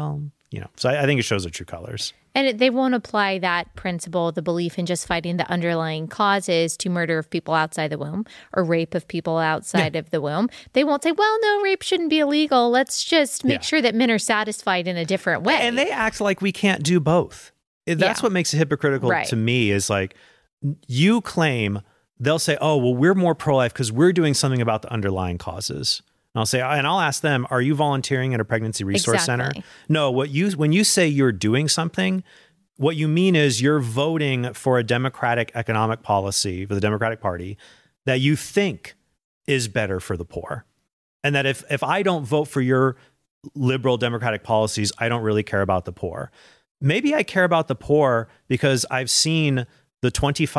so I think it shows their true colors. And they won't apply that principle, the belief in just fighting the underlying causes to murder of people outside the womb or rape of people outside of the womb. They won't say, well, no, rape shouldn't be illegal. Let's just make sure that men are satisfied in a different way. And they act like we can't do both. That's what makes it hypocritical to me is like you claim, they'll say, oh, well, we're more pro-life because we're doing something about the underlying causes. And I'll ask them, are you volunteering at a pregnancy resource center? No, when you say you're doing something, what you mean is you're voting for a democratic economic policy for the Democratic Party that you think is better for the poor. And that if I don't vote for your liberal democratic policies, I don't really care about the poor. Maybe I care about the poor because I've seen the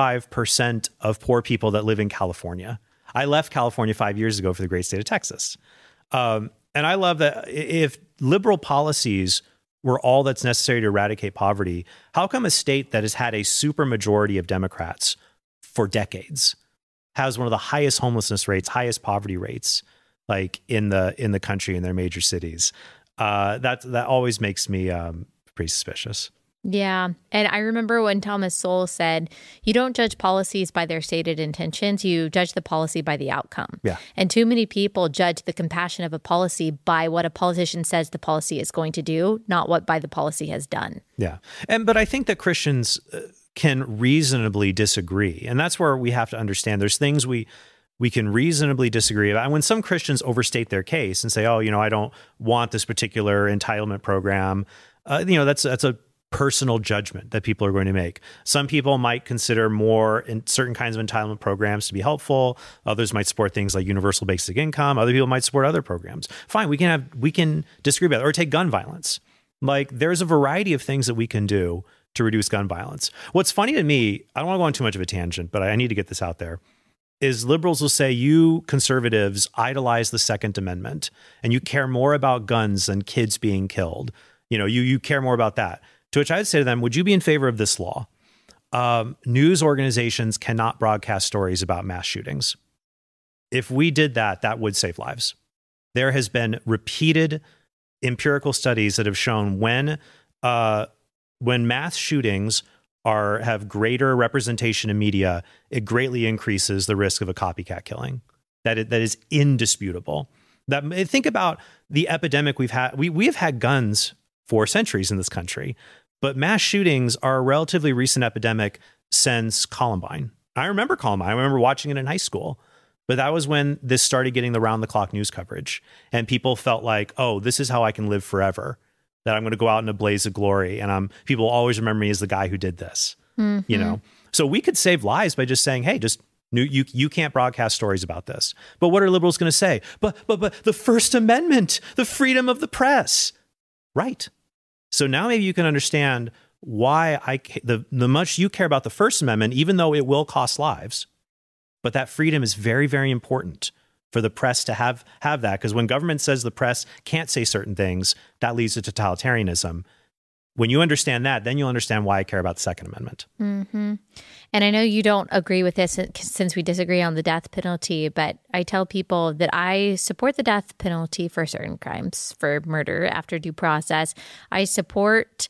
25% of poor people that live in California. I left California 5 years ago for the great state of Texas. And I love that if liberal policies were all that's necessary to eradicate poverty, how come a state that has had a super majority of Democrats for decades has one of the highest homelessness rates, highest poverty rates, like in the country in their major cities? That always makes me pretty suspicious. Yeah. And I remember when Thomas Sowell said, you don't judge policies by their stated intentions, you judge the policy by the outcome. Yeah. And too many people judge the compassion of a policy by what a politician says the policy is going to do, not what by the policy has done. Yeah. But I think that Christians can reasonably disagree. And that's where we have to understand there's things we can reasonably disagree about. And when some Christians overstate their case and say, oh, I don't want this particular entitlement program, that's a personal judgment that people are going to make. Some people might consider more in certain kinds of entitlement programs to be helpful. Others might support things like universal basic income. Other people might support other programs. Fine, we can disagree about it. Or take gun violence. Like there's a variety of things that we can do to reduce gun violence. What's funny to me, I don't want to go on too much of a tangent, but I need to get this out there, is liberals will say you conservatives idolize the Second Amendment and you care more about guns than kids being killed. You care more about that. To which I'd say to them, would you be in favor of this law? News organizations cannot broadcast stories about mass shootings. If we did that, that would save lives. There has been repeated empirical studies that have shown when mass shootings have greater representation in media, it greatly increases the risk of a copycat killing. That is indisputable. Think about the epidemic we've had. We have had guns for centuries in this country. But mass shootings are a relatively recent epidemic since Columbine. I remember Columbine. I remember watching it in high school. But that was when this started getting the round-the-clock news coverage. And people felt like, oh, this is how I can live forever. That I'm going to go out in a blaze of glory. And people always remember me as the guy who did this. Mm-hmm. So we could save lives by just saying, hey, you can't broadcast stories about this. But what are liberals going to say? But the First Amendment, the freedom of the press. Right. So now maybe you can understand why the much you care about the First Amendment, even though it will cost lives. But that freedom is very, very important for the press to have that. Because when government says the press can't say certain things, that leads to totalitarianism. When you understand that, then you'll understand why I care about the Second Amendment. Mm-hmm. And I know you don't agree with this since we disagree on the death penalty, but I tell people that I support the death penalty for certain crimes, for murder after due process. I support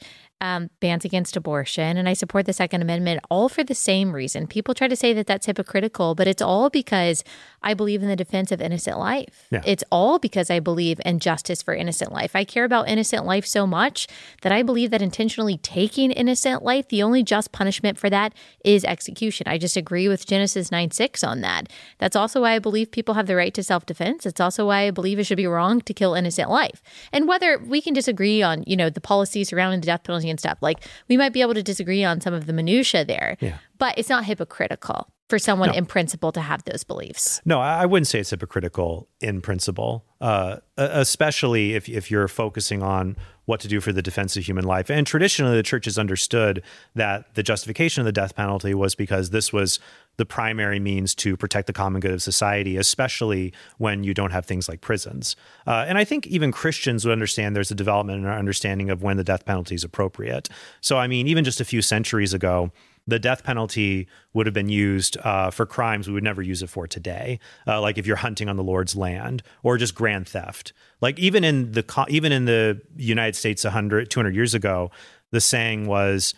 bans against abortion, and I support the Second Amendment, all for the same reason. People try to say that that's hypocritical, but it's all because I believe in the defense of innocent life. Yeah. It's all because I believe in justice for innocent life. I care about innocent life so much that I believe that intentionally taking innocent life, the only just punishment for that is execution. I just agree with Genesis 9:6 on that. That's also why I believe people have the right to self-defense. It's also why I believe it should be wrong to kill innocent life. And whether we can disagree on, the policies surrounding the death penalty and stuff, like we might be able to disagree on some of the minutia there, but it's not hypocritical for someone in principle to have those beliefs. No, I wouldn't say it's hypocritical in principle, especially if you're focusing on what to do for the defense of human life. And traditionally, the church has understood that the justification of the death penalty was because this was the primary means to protect the common good of society, especially when you don't have things like prisons. And I think even Christians would understand there's a development in our understanding of when the death penalty is appropriate. So, I mean, even just a few centuries ago, the death penalty would have been used for crimes we would never use it for today, like if you're hunting on the Lord's land or just grand theft. Like even in the United States 200 years ago, the saying was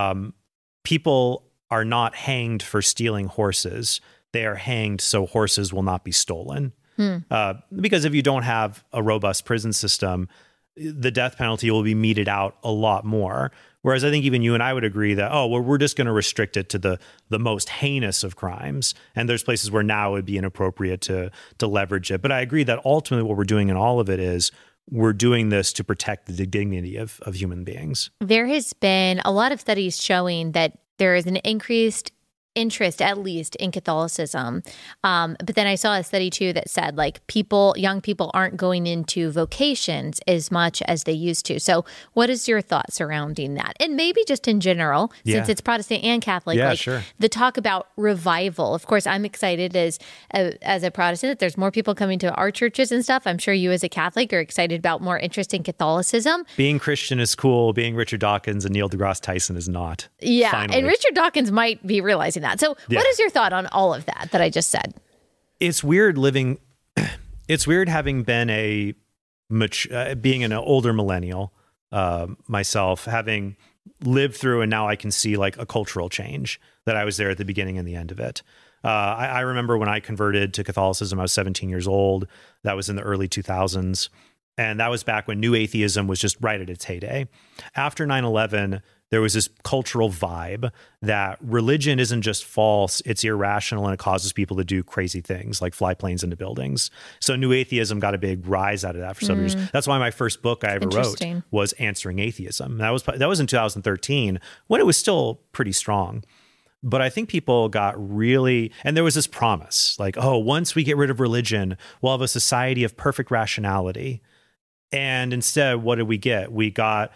people are not hanged for stealing horses. They are hanged so horses will not be stolen. Because if you don't have a robust prison system, the death penalty will be meted out a lot more. Whereas I think even you and I would agree that, we're just going to restrict it to the most heinous of crimes. And there's places where now it would be inappropriate to leverage it. But I agree that ultimately what we're doing in all of it is we're doing this to protect the dignity of human beings. There has been a lot of studies showing that there is an increased interest, at least in Catholicism. But then I saw a study too that said young people aren't going into vocations as much as they used to. So what is your thought surrounding that? And maybe just in general, since it's Protestant and Catholic, sure. The talk about revival. Of course, I'm excited as a Protestant that there's more people coming to our churches and stuff. I'm sure you as a Catholic are excited about more interest in Catholicism. Being Christian is cool. Being Richard Dawkins and Neil deGrasse Tyson is not. Yeah. Finally. And Richard Dawkins might be realizing that. So what is your thought on all of that I just said? It's weird it's weird having been being an older millennial myself, having lived through, and now I can see like a cultural change that I was there at the beginning and the end of it. I remember when I converted to Catholicism, I was 17 years old. That was in the early 2000s. And that was back when new atheism was just right at its heyday. After 9/11, there was this cultural vibe that religion isn't just false, it's irrational, and it causes people to do crazy things like fly planes into buildings. So new atheism got a big rise out of that for some years. That's why my first book I ever wrote was Answering Atheism. That was in 2013 when it was still pretty strong. But I think people got really, and there was this promise like, once we get rid of religion, we'll have a society of perfect rationality. And instead, what did we get? We got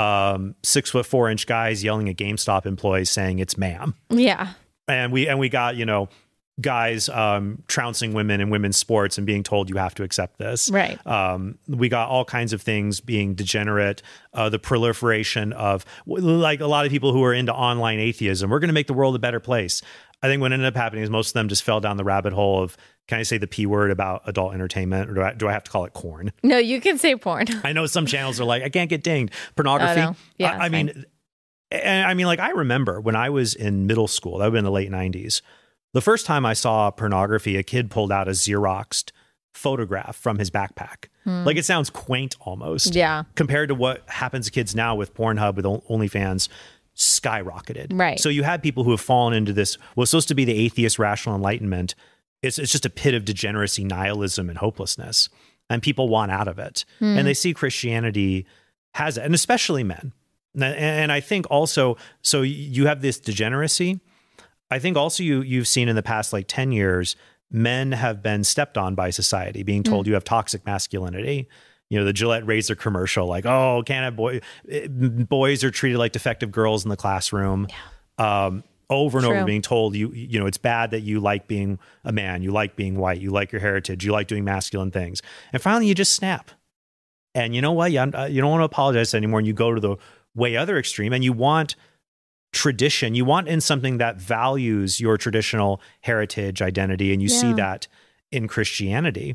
6'4" guys yelling at GameStop employees saying it's ma'am. Yeah. And we got, guys trouncing women in women's sports and being told you have to accept this. Right. We got all kinds of things being degenerate. The proliferation of like a lot of people who are into online atheism. We're going to make the world a better place. I think what ended up happening is most of them just fell down the rabbit hole of, can I say the P word about adult entertainment, or do I have to call it corn? No, you can say porn. I know some channels are like, I can't get dinged. Pornography. Oh, no. Yeah, I mean, like I remember when I was in middle school, that would have been the late 90s. The first time I saw pornography, a kid pulled out a Xeroxed photograph from his backpack. Like it sounds quaint almost. Yeah. Compared to what happens to kids now with Pornhub, with OnlyFans, skyrocketed. Right. So you had people who have fallen into this, what's supposed to be the atheist rational enlightenment. It's just a pit of degeneracy, nihilism, and hopelessness. And people want out of it. And they see Christianity has it, and especially men. And I think also, so you have this degeneracy. I think also you've seen in the past like 10 years, men have been stepped on by society, being told you have toxic masculinity. The Gillette razor commercial, like, can't have boys are treated like defective girls in the classroom. Yeah. Over and over being told it's bad that you like being a man, you like being white, you like your heritage, you like doing masculine things. And finally you just snap. And you know what? You don't want to apologize anymore. And you go to the way other extreme, and you want tradition. You want in something that values your traditional heritage identity. And you see that in Christianity.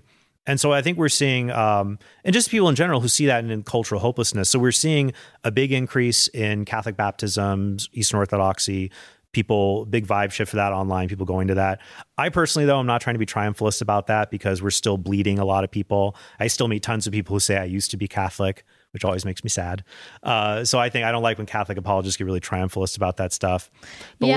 And so I think we're seeing, and just people in general who see that in cultural hopelessness. So we're seeing a big increase in Catholic baptisms, Eastern Orthodoxy, people, big vibe shift for that online, people going to that. I personally, though, I'm not trying to be triumphalist about that because we're still bleeding a lot of people. I still meet tons of people who say I used to be Catholic, which always makes me sad. So I don't like when Catholic apologists get really triumphalist about that stuff. But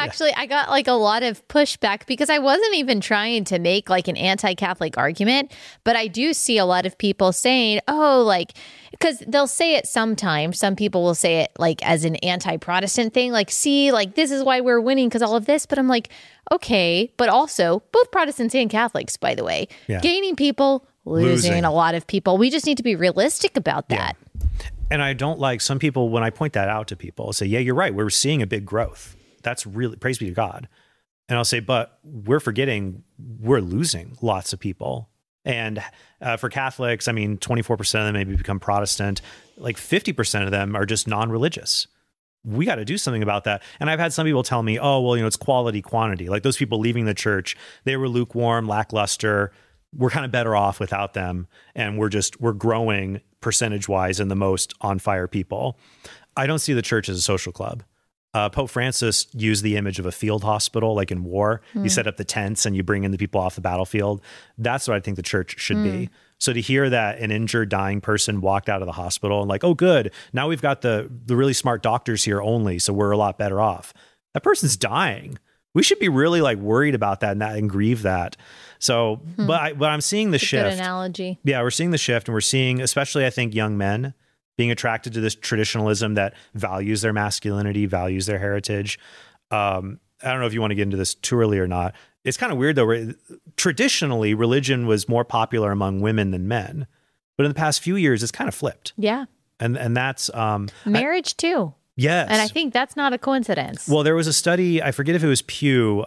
I got like a lot of pushback because I wasn't even trying to make like an anti-Catholic argument, but I do see a lot of people saying, oh, like, because they'll say it sometimes. Some people will say it like as an anti-Protestant thing, like, see, like, this is why we're winning because all of this. But I'm like, okay, but also both Protestants and Catholics, by the way, gaining people, losing a lot of people. We just need to be realistic about that. Yeah. And I don't like some people, when I point that out to people, say, yeah, you're right. We're seeing a big growth. That's really, praise be to God. And I'll say, but we're forgetting we're losing lots of people. And for Catholics, 24% of them maybe become Protestant. Like 50% of them are just non-religious. We got to do something about that. And I've had some people tell me, oh, well, it's quality, quantity. Like those people leaving the church, they were lukewarm, lackluster. We're kind of better off without them. And we're growing percentage-wise in the most on-fire people. I don't see the church as a social club. Pope Francis used the image of a field hospital, like in war. You set up the tents and you bring in the people off the battlefield. That's what I think the church should be. So to hear that an injured, dying person walked out of the hospital and like, oh, good, now we've got the really smart doctors here only, so we're a lot better off. That person's dying. We should be really like worried about that and grieve that. So, but I'm seeing the shift. Good analogy. Yeah, we're seeing the shift, and we're seeing, especially I think, young men being attracted to this traditionalism that values their masculinity, values their heritage. I don't know if you want to get into this too early or not. It's kind of weird though. Traditionally, religion was more popular among women than men, but in the past few years, it's kind of flipped. Yeah, and that's marriage too. Yes, and I think that's not a coincidence. Well, there was a study. I forget if it was Pew.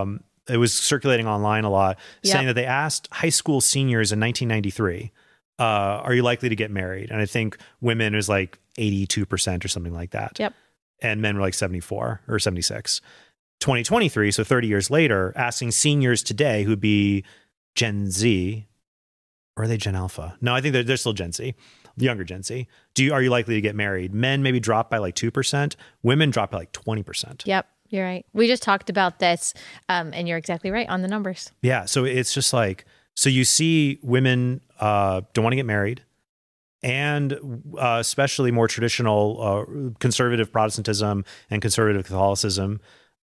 It was circulating online a lot, saying that they asked high school seniors in 1993. Are you likely to get married? And I think women is like 82% or something like that. Yep. And men were like 74 or 76. 2023, so 30 years later, asking seniors today who'd be Gen Z, or are they Gen Alpha? No, I think they're still Gen Z, the younger Gen Z. Are you likely to get married? Men maybe drop by like 2%. Women drop by like 20%. Yep. You're right. We just talked about this, and you're exactly right on the numbers. Yeah. So it's just like, so you see women don't want to get married, and especially more traditional conservative Protestantism and conservative Catholicism,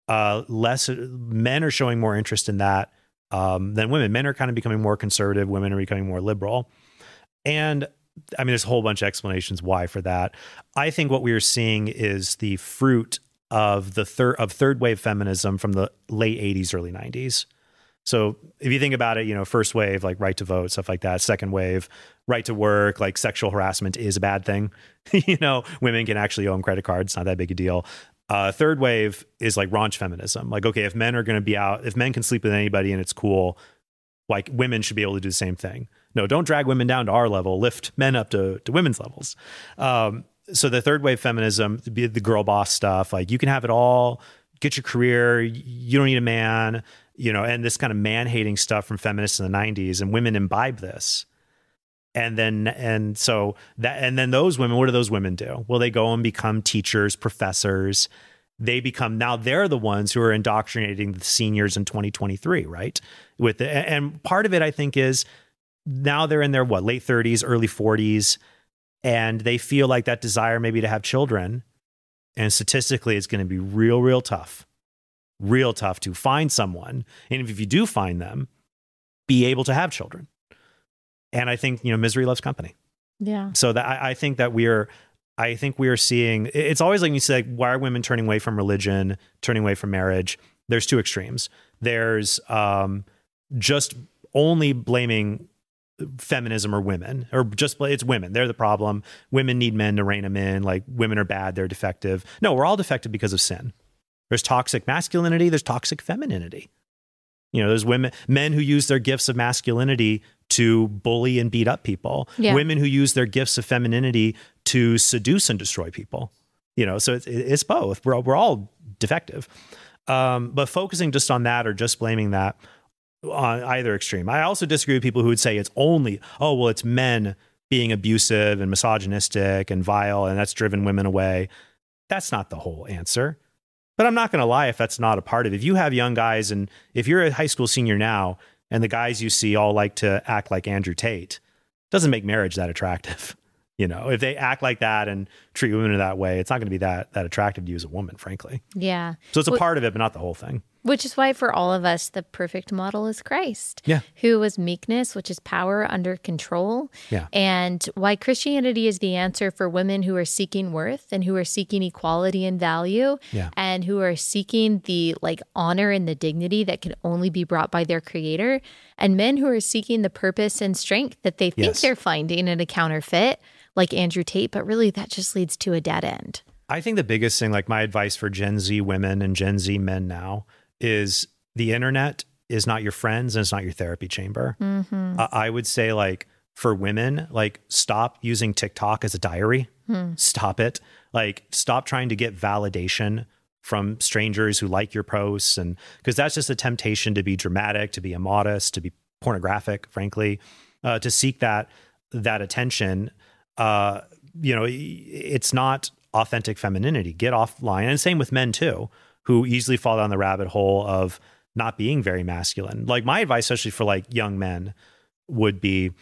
men are showing more interest in that than women. Men are kind of becoming more conservative. Women are becoming more liberal. And there's a whole bunch of explanations why for that. I think what we are seeing is the fruit of third wave feminism from the late 80s, early 90s. So if you think about it, first wave, like right to vote, stuff like that. Second wave, right to work, like sexual harassment is a bad thing. Women can actually own credit cards. Not that big a deal. Third wave is like raunch feminism. Like, okay, if men are going to be out, if men can sleep with anybody and it's cool, like women should be able to do the same thing. No, don't drag women down to our level, lift men up to women's levels. So the third wave feminism, the girl boss stuff, like you can have it all, get your career, you don't need a man, and this kind of man-hating stuff from feminists in the 90s, and women imbibe this. And then those women, what do those women do? Well, they go and become teachers, professors. Now they're the ones who are indoctrinating the seniors in 2023, right? And part of it, I think, is now they're in their late 30s, early 40s, and they feel like that desire maybe to have children. And statistically, it's going to be real tough to find someone. And if you do find them, be able to have children. And I think, misery loves company. Yeah. So that I think we are seeing, it's always like you say, why are women turning away from religion, turning away from marriage? There's two extremes. There's just only blaming feminism or women, or just it's women. They're the problem. Women need men to rein them in. Like women are bad. They're defective. No, we're all defective because of sin. There's toxic masculinity. There's toxic femininity. There's men who use their gifts of masculinity to bully and beat up people. Yeah. Women who use their gifts of femininity to seduce and destroy people. So it's both. We're all defective. But focusing just on that or just blaming that, on either extreme. I also disagree with people who would say it's only, oh, well, it's men being abusive and misogynistic and vile, and that's driven women away. That's not the whole answer. But I'm not going to lie if that's not a part of it. If you have young guys, and if you're a high school senior now, and the guys you see all like to act like Andrew Tate, doesn't make marriage that attractive. You know, if they act like that and treat women in that way, it's not going to be that attractive to you as a woman, frankly. Yeah. So it's a part of it, but not the whole thing. Which is why for all of us, the perfect model is Christ, Yeah. who was meekness, which is power under control. Yeah. And why Christianity is the answer for women who are seeking worth and who are seeking equality and value, Yeah. and who are seeking the honor and the dignity that can only be brought by their creator, and men who are seeking the purpose and strength that they think Yes. they're finding in a counterfeit like Andrew Tate, but really that just leads to a dead end. I think the biggest thing, like my advice for Gen Z women and Gen Z men now, is the internet is not your friends and it's not your therapy chamber. Mm-hmm. I would say, like, for women, like, stop using TikTok as a diary. Stop it. Like, stop trying to get validation from strangers who like your posts, and because that's just a temptation to be dramatic, to be immodest, to be pornographic, frankly, to seek that attention. It's not authentic femininity. Get offline. And same with men too, who easily fall down the rabbit hole of not being very masculine. Like, my advice, especially for like young men, would be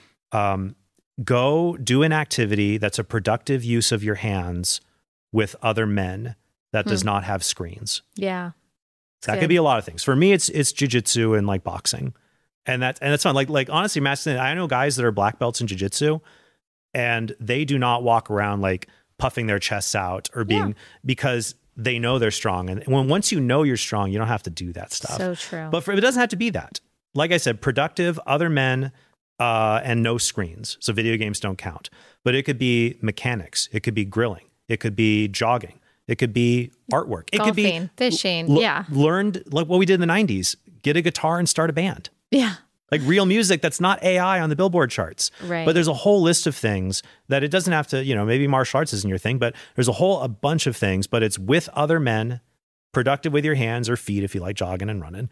go do an activity that's a productive use of your hands with other men that does not have screens. Yeah. That could be a lot of things. For me, it's jujitsu and like boxing. And that's fun. Like honestly, masculine, I know guys that are black belts in jujitsu, and they do not walk around like puffing their chests out or being, because they know they're strong. And once you know you're strong, you don't have to do that stuff. So true. But it doesn't have to be that. Like I said, productive, other men, and no screens. So video games don't count. But it could be mechanics. It could be grilling. It could be jogging. It could be artwork. It Golfing, could be fishing. Learned like what we did in the 90s. Get a guitar and start a band. Yeah. Like real music that's not AI on the Billboard charts. Right. But there's a whole list of things that it doesn't have to, maybe martial arts isn't your thing, but there's a bunch of things, but it's with other men, productive with your hands or feet if you like jogging and running.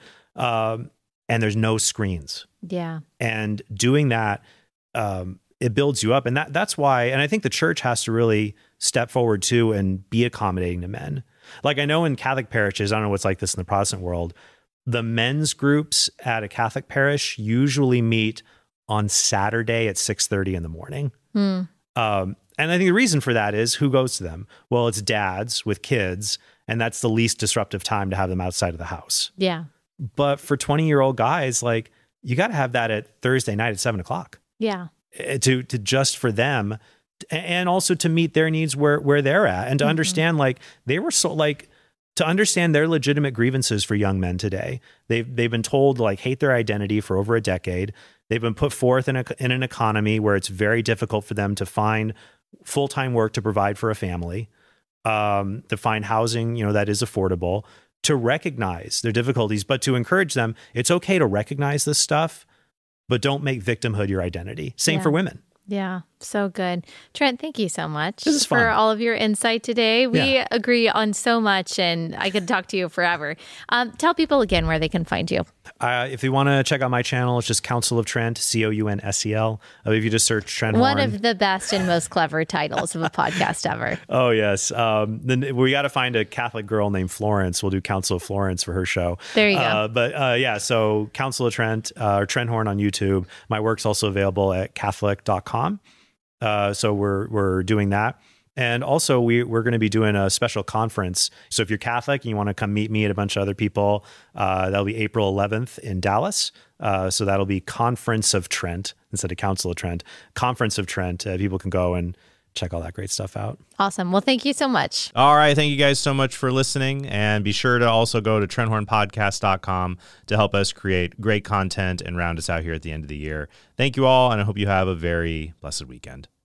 And there's no screens. Yeah. And doing that, it builds you up. And that's why, and I think the church has to really step forward too and be accommodating to men. Like, I know in Catholic parishes, I don't know what's like this in the Protestant world, the men's groups at a Catholic parish usually meet on Saturday at 6:30 in the morning. And I think the reason for that is, who goes to them? Well, it's dads with kids, and that's the least disruptive time to have them outside of the house. Yeah. But for 20-year-old guys, like, you got to have that at Thursday night at 7:00. Yeah. To just for them, and also to meet their needs where they're at, and to understand, like, they were so like, to understand their legitimate grievances for young men today. They've been told to like hate their identity for over a decade. They've been put forth in an economy where it's very difficult for them to find full-time work to provide for a family, to find housing, that is affordable, to recognize their difficulties, but to encourage them. It's okay to recognize this stuff, but don't make victimhood your identity. Same for women. Yeah, so good. Trent, thank you so much This is fun. for all of your insight today. We agree on so much, and I could talk to you forever. Tell people again where they can find you. If you want to check out my channel, it's just Council of Trent, COUNSEL. If you just search Trent One Horn. of the best and most clever titles of a podcast ever. Oh, yes. Then we got to find a Catholic girl named Florence. We'll do Council of Florence for her show. There you go. But so Council of Trent, or Trent Horn on YouTube. My work's also available at Catholic.com. So we're doing that. And also we're going to be doing a special conference. So if you're Catholic and you want to come meet me and a bunch of other people, that'll be April 11th in Dallas. So that'll be Conference of Trent instead of Council of Trent. Conference of Trent. People can go and check all that great stuff out. Awesome. Well, thank you so much. All right. Thank you guys so much for listening. And be sure to also go to TrentHornPodcast.com to help us create great content and round us out here at the end of the year. Thank you all, and I hope you have a very blessed weekend.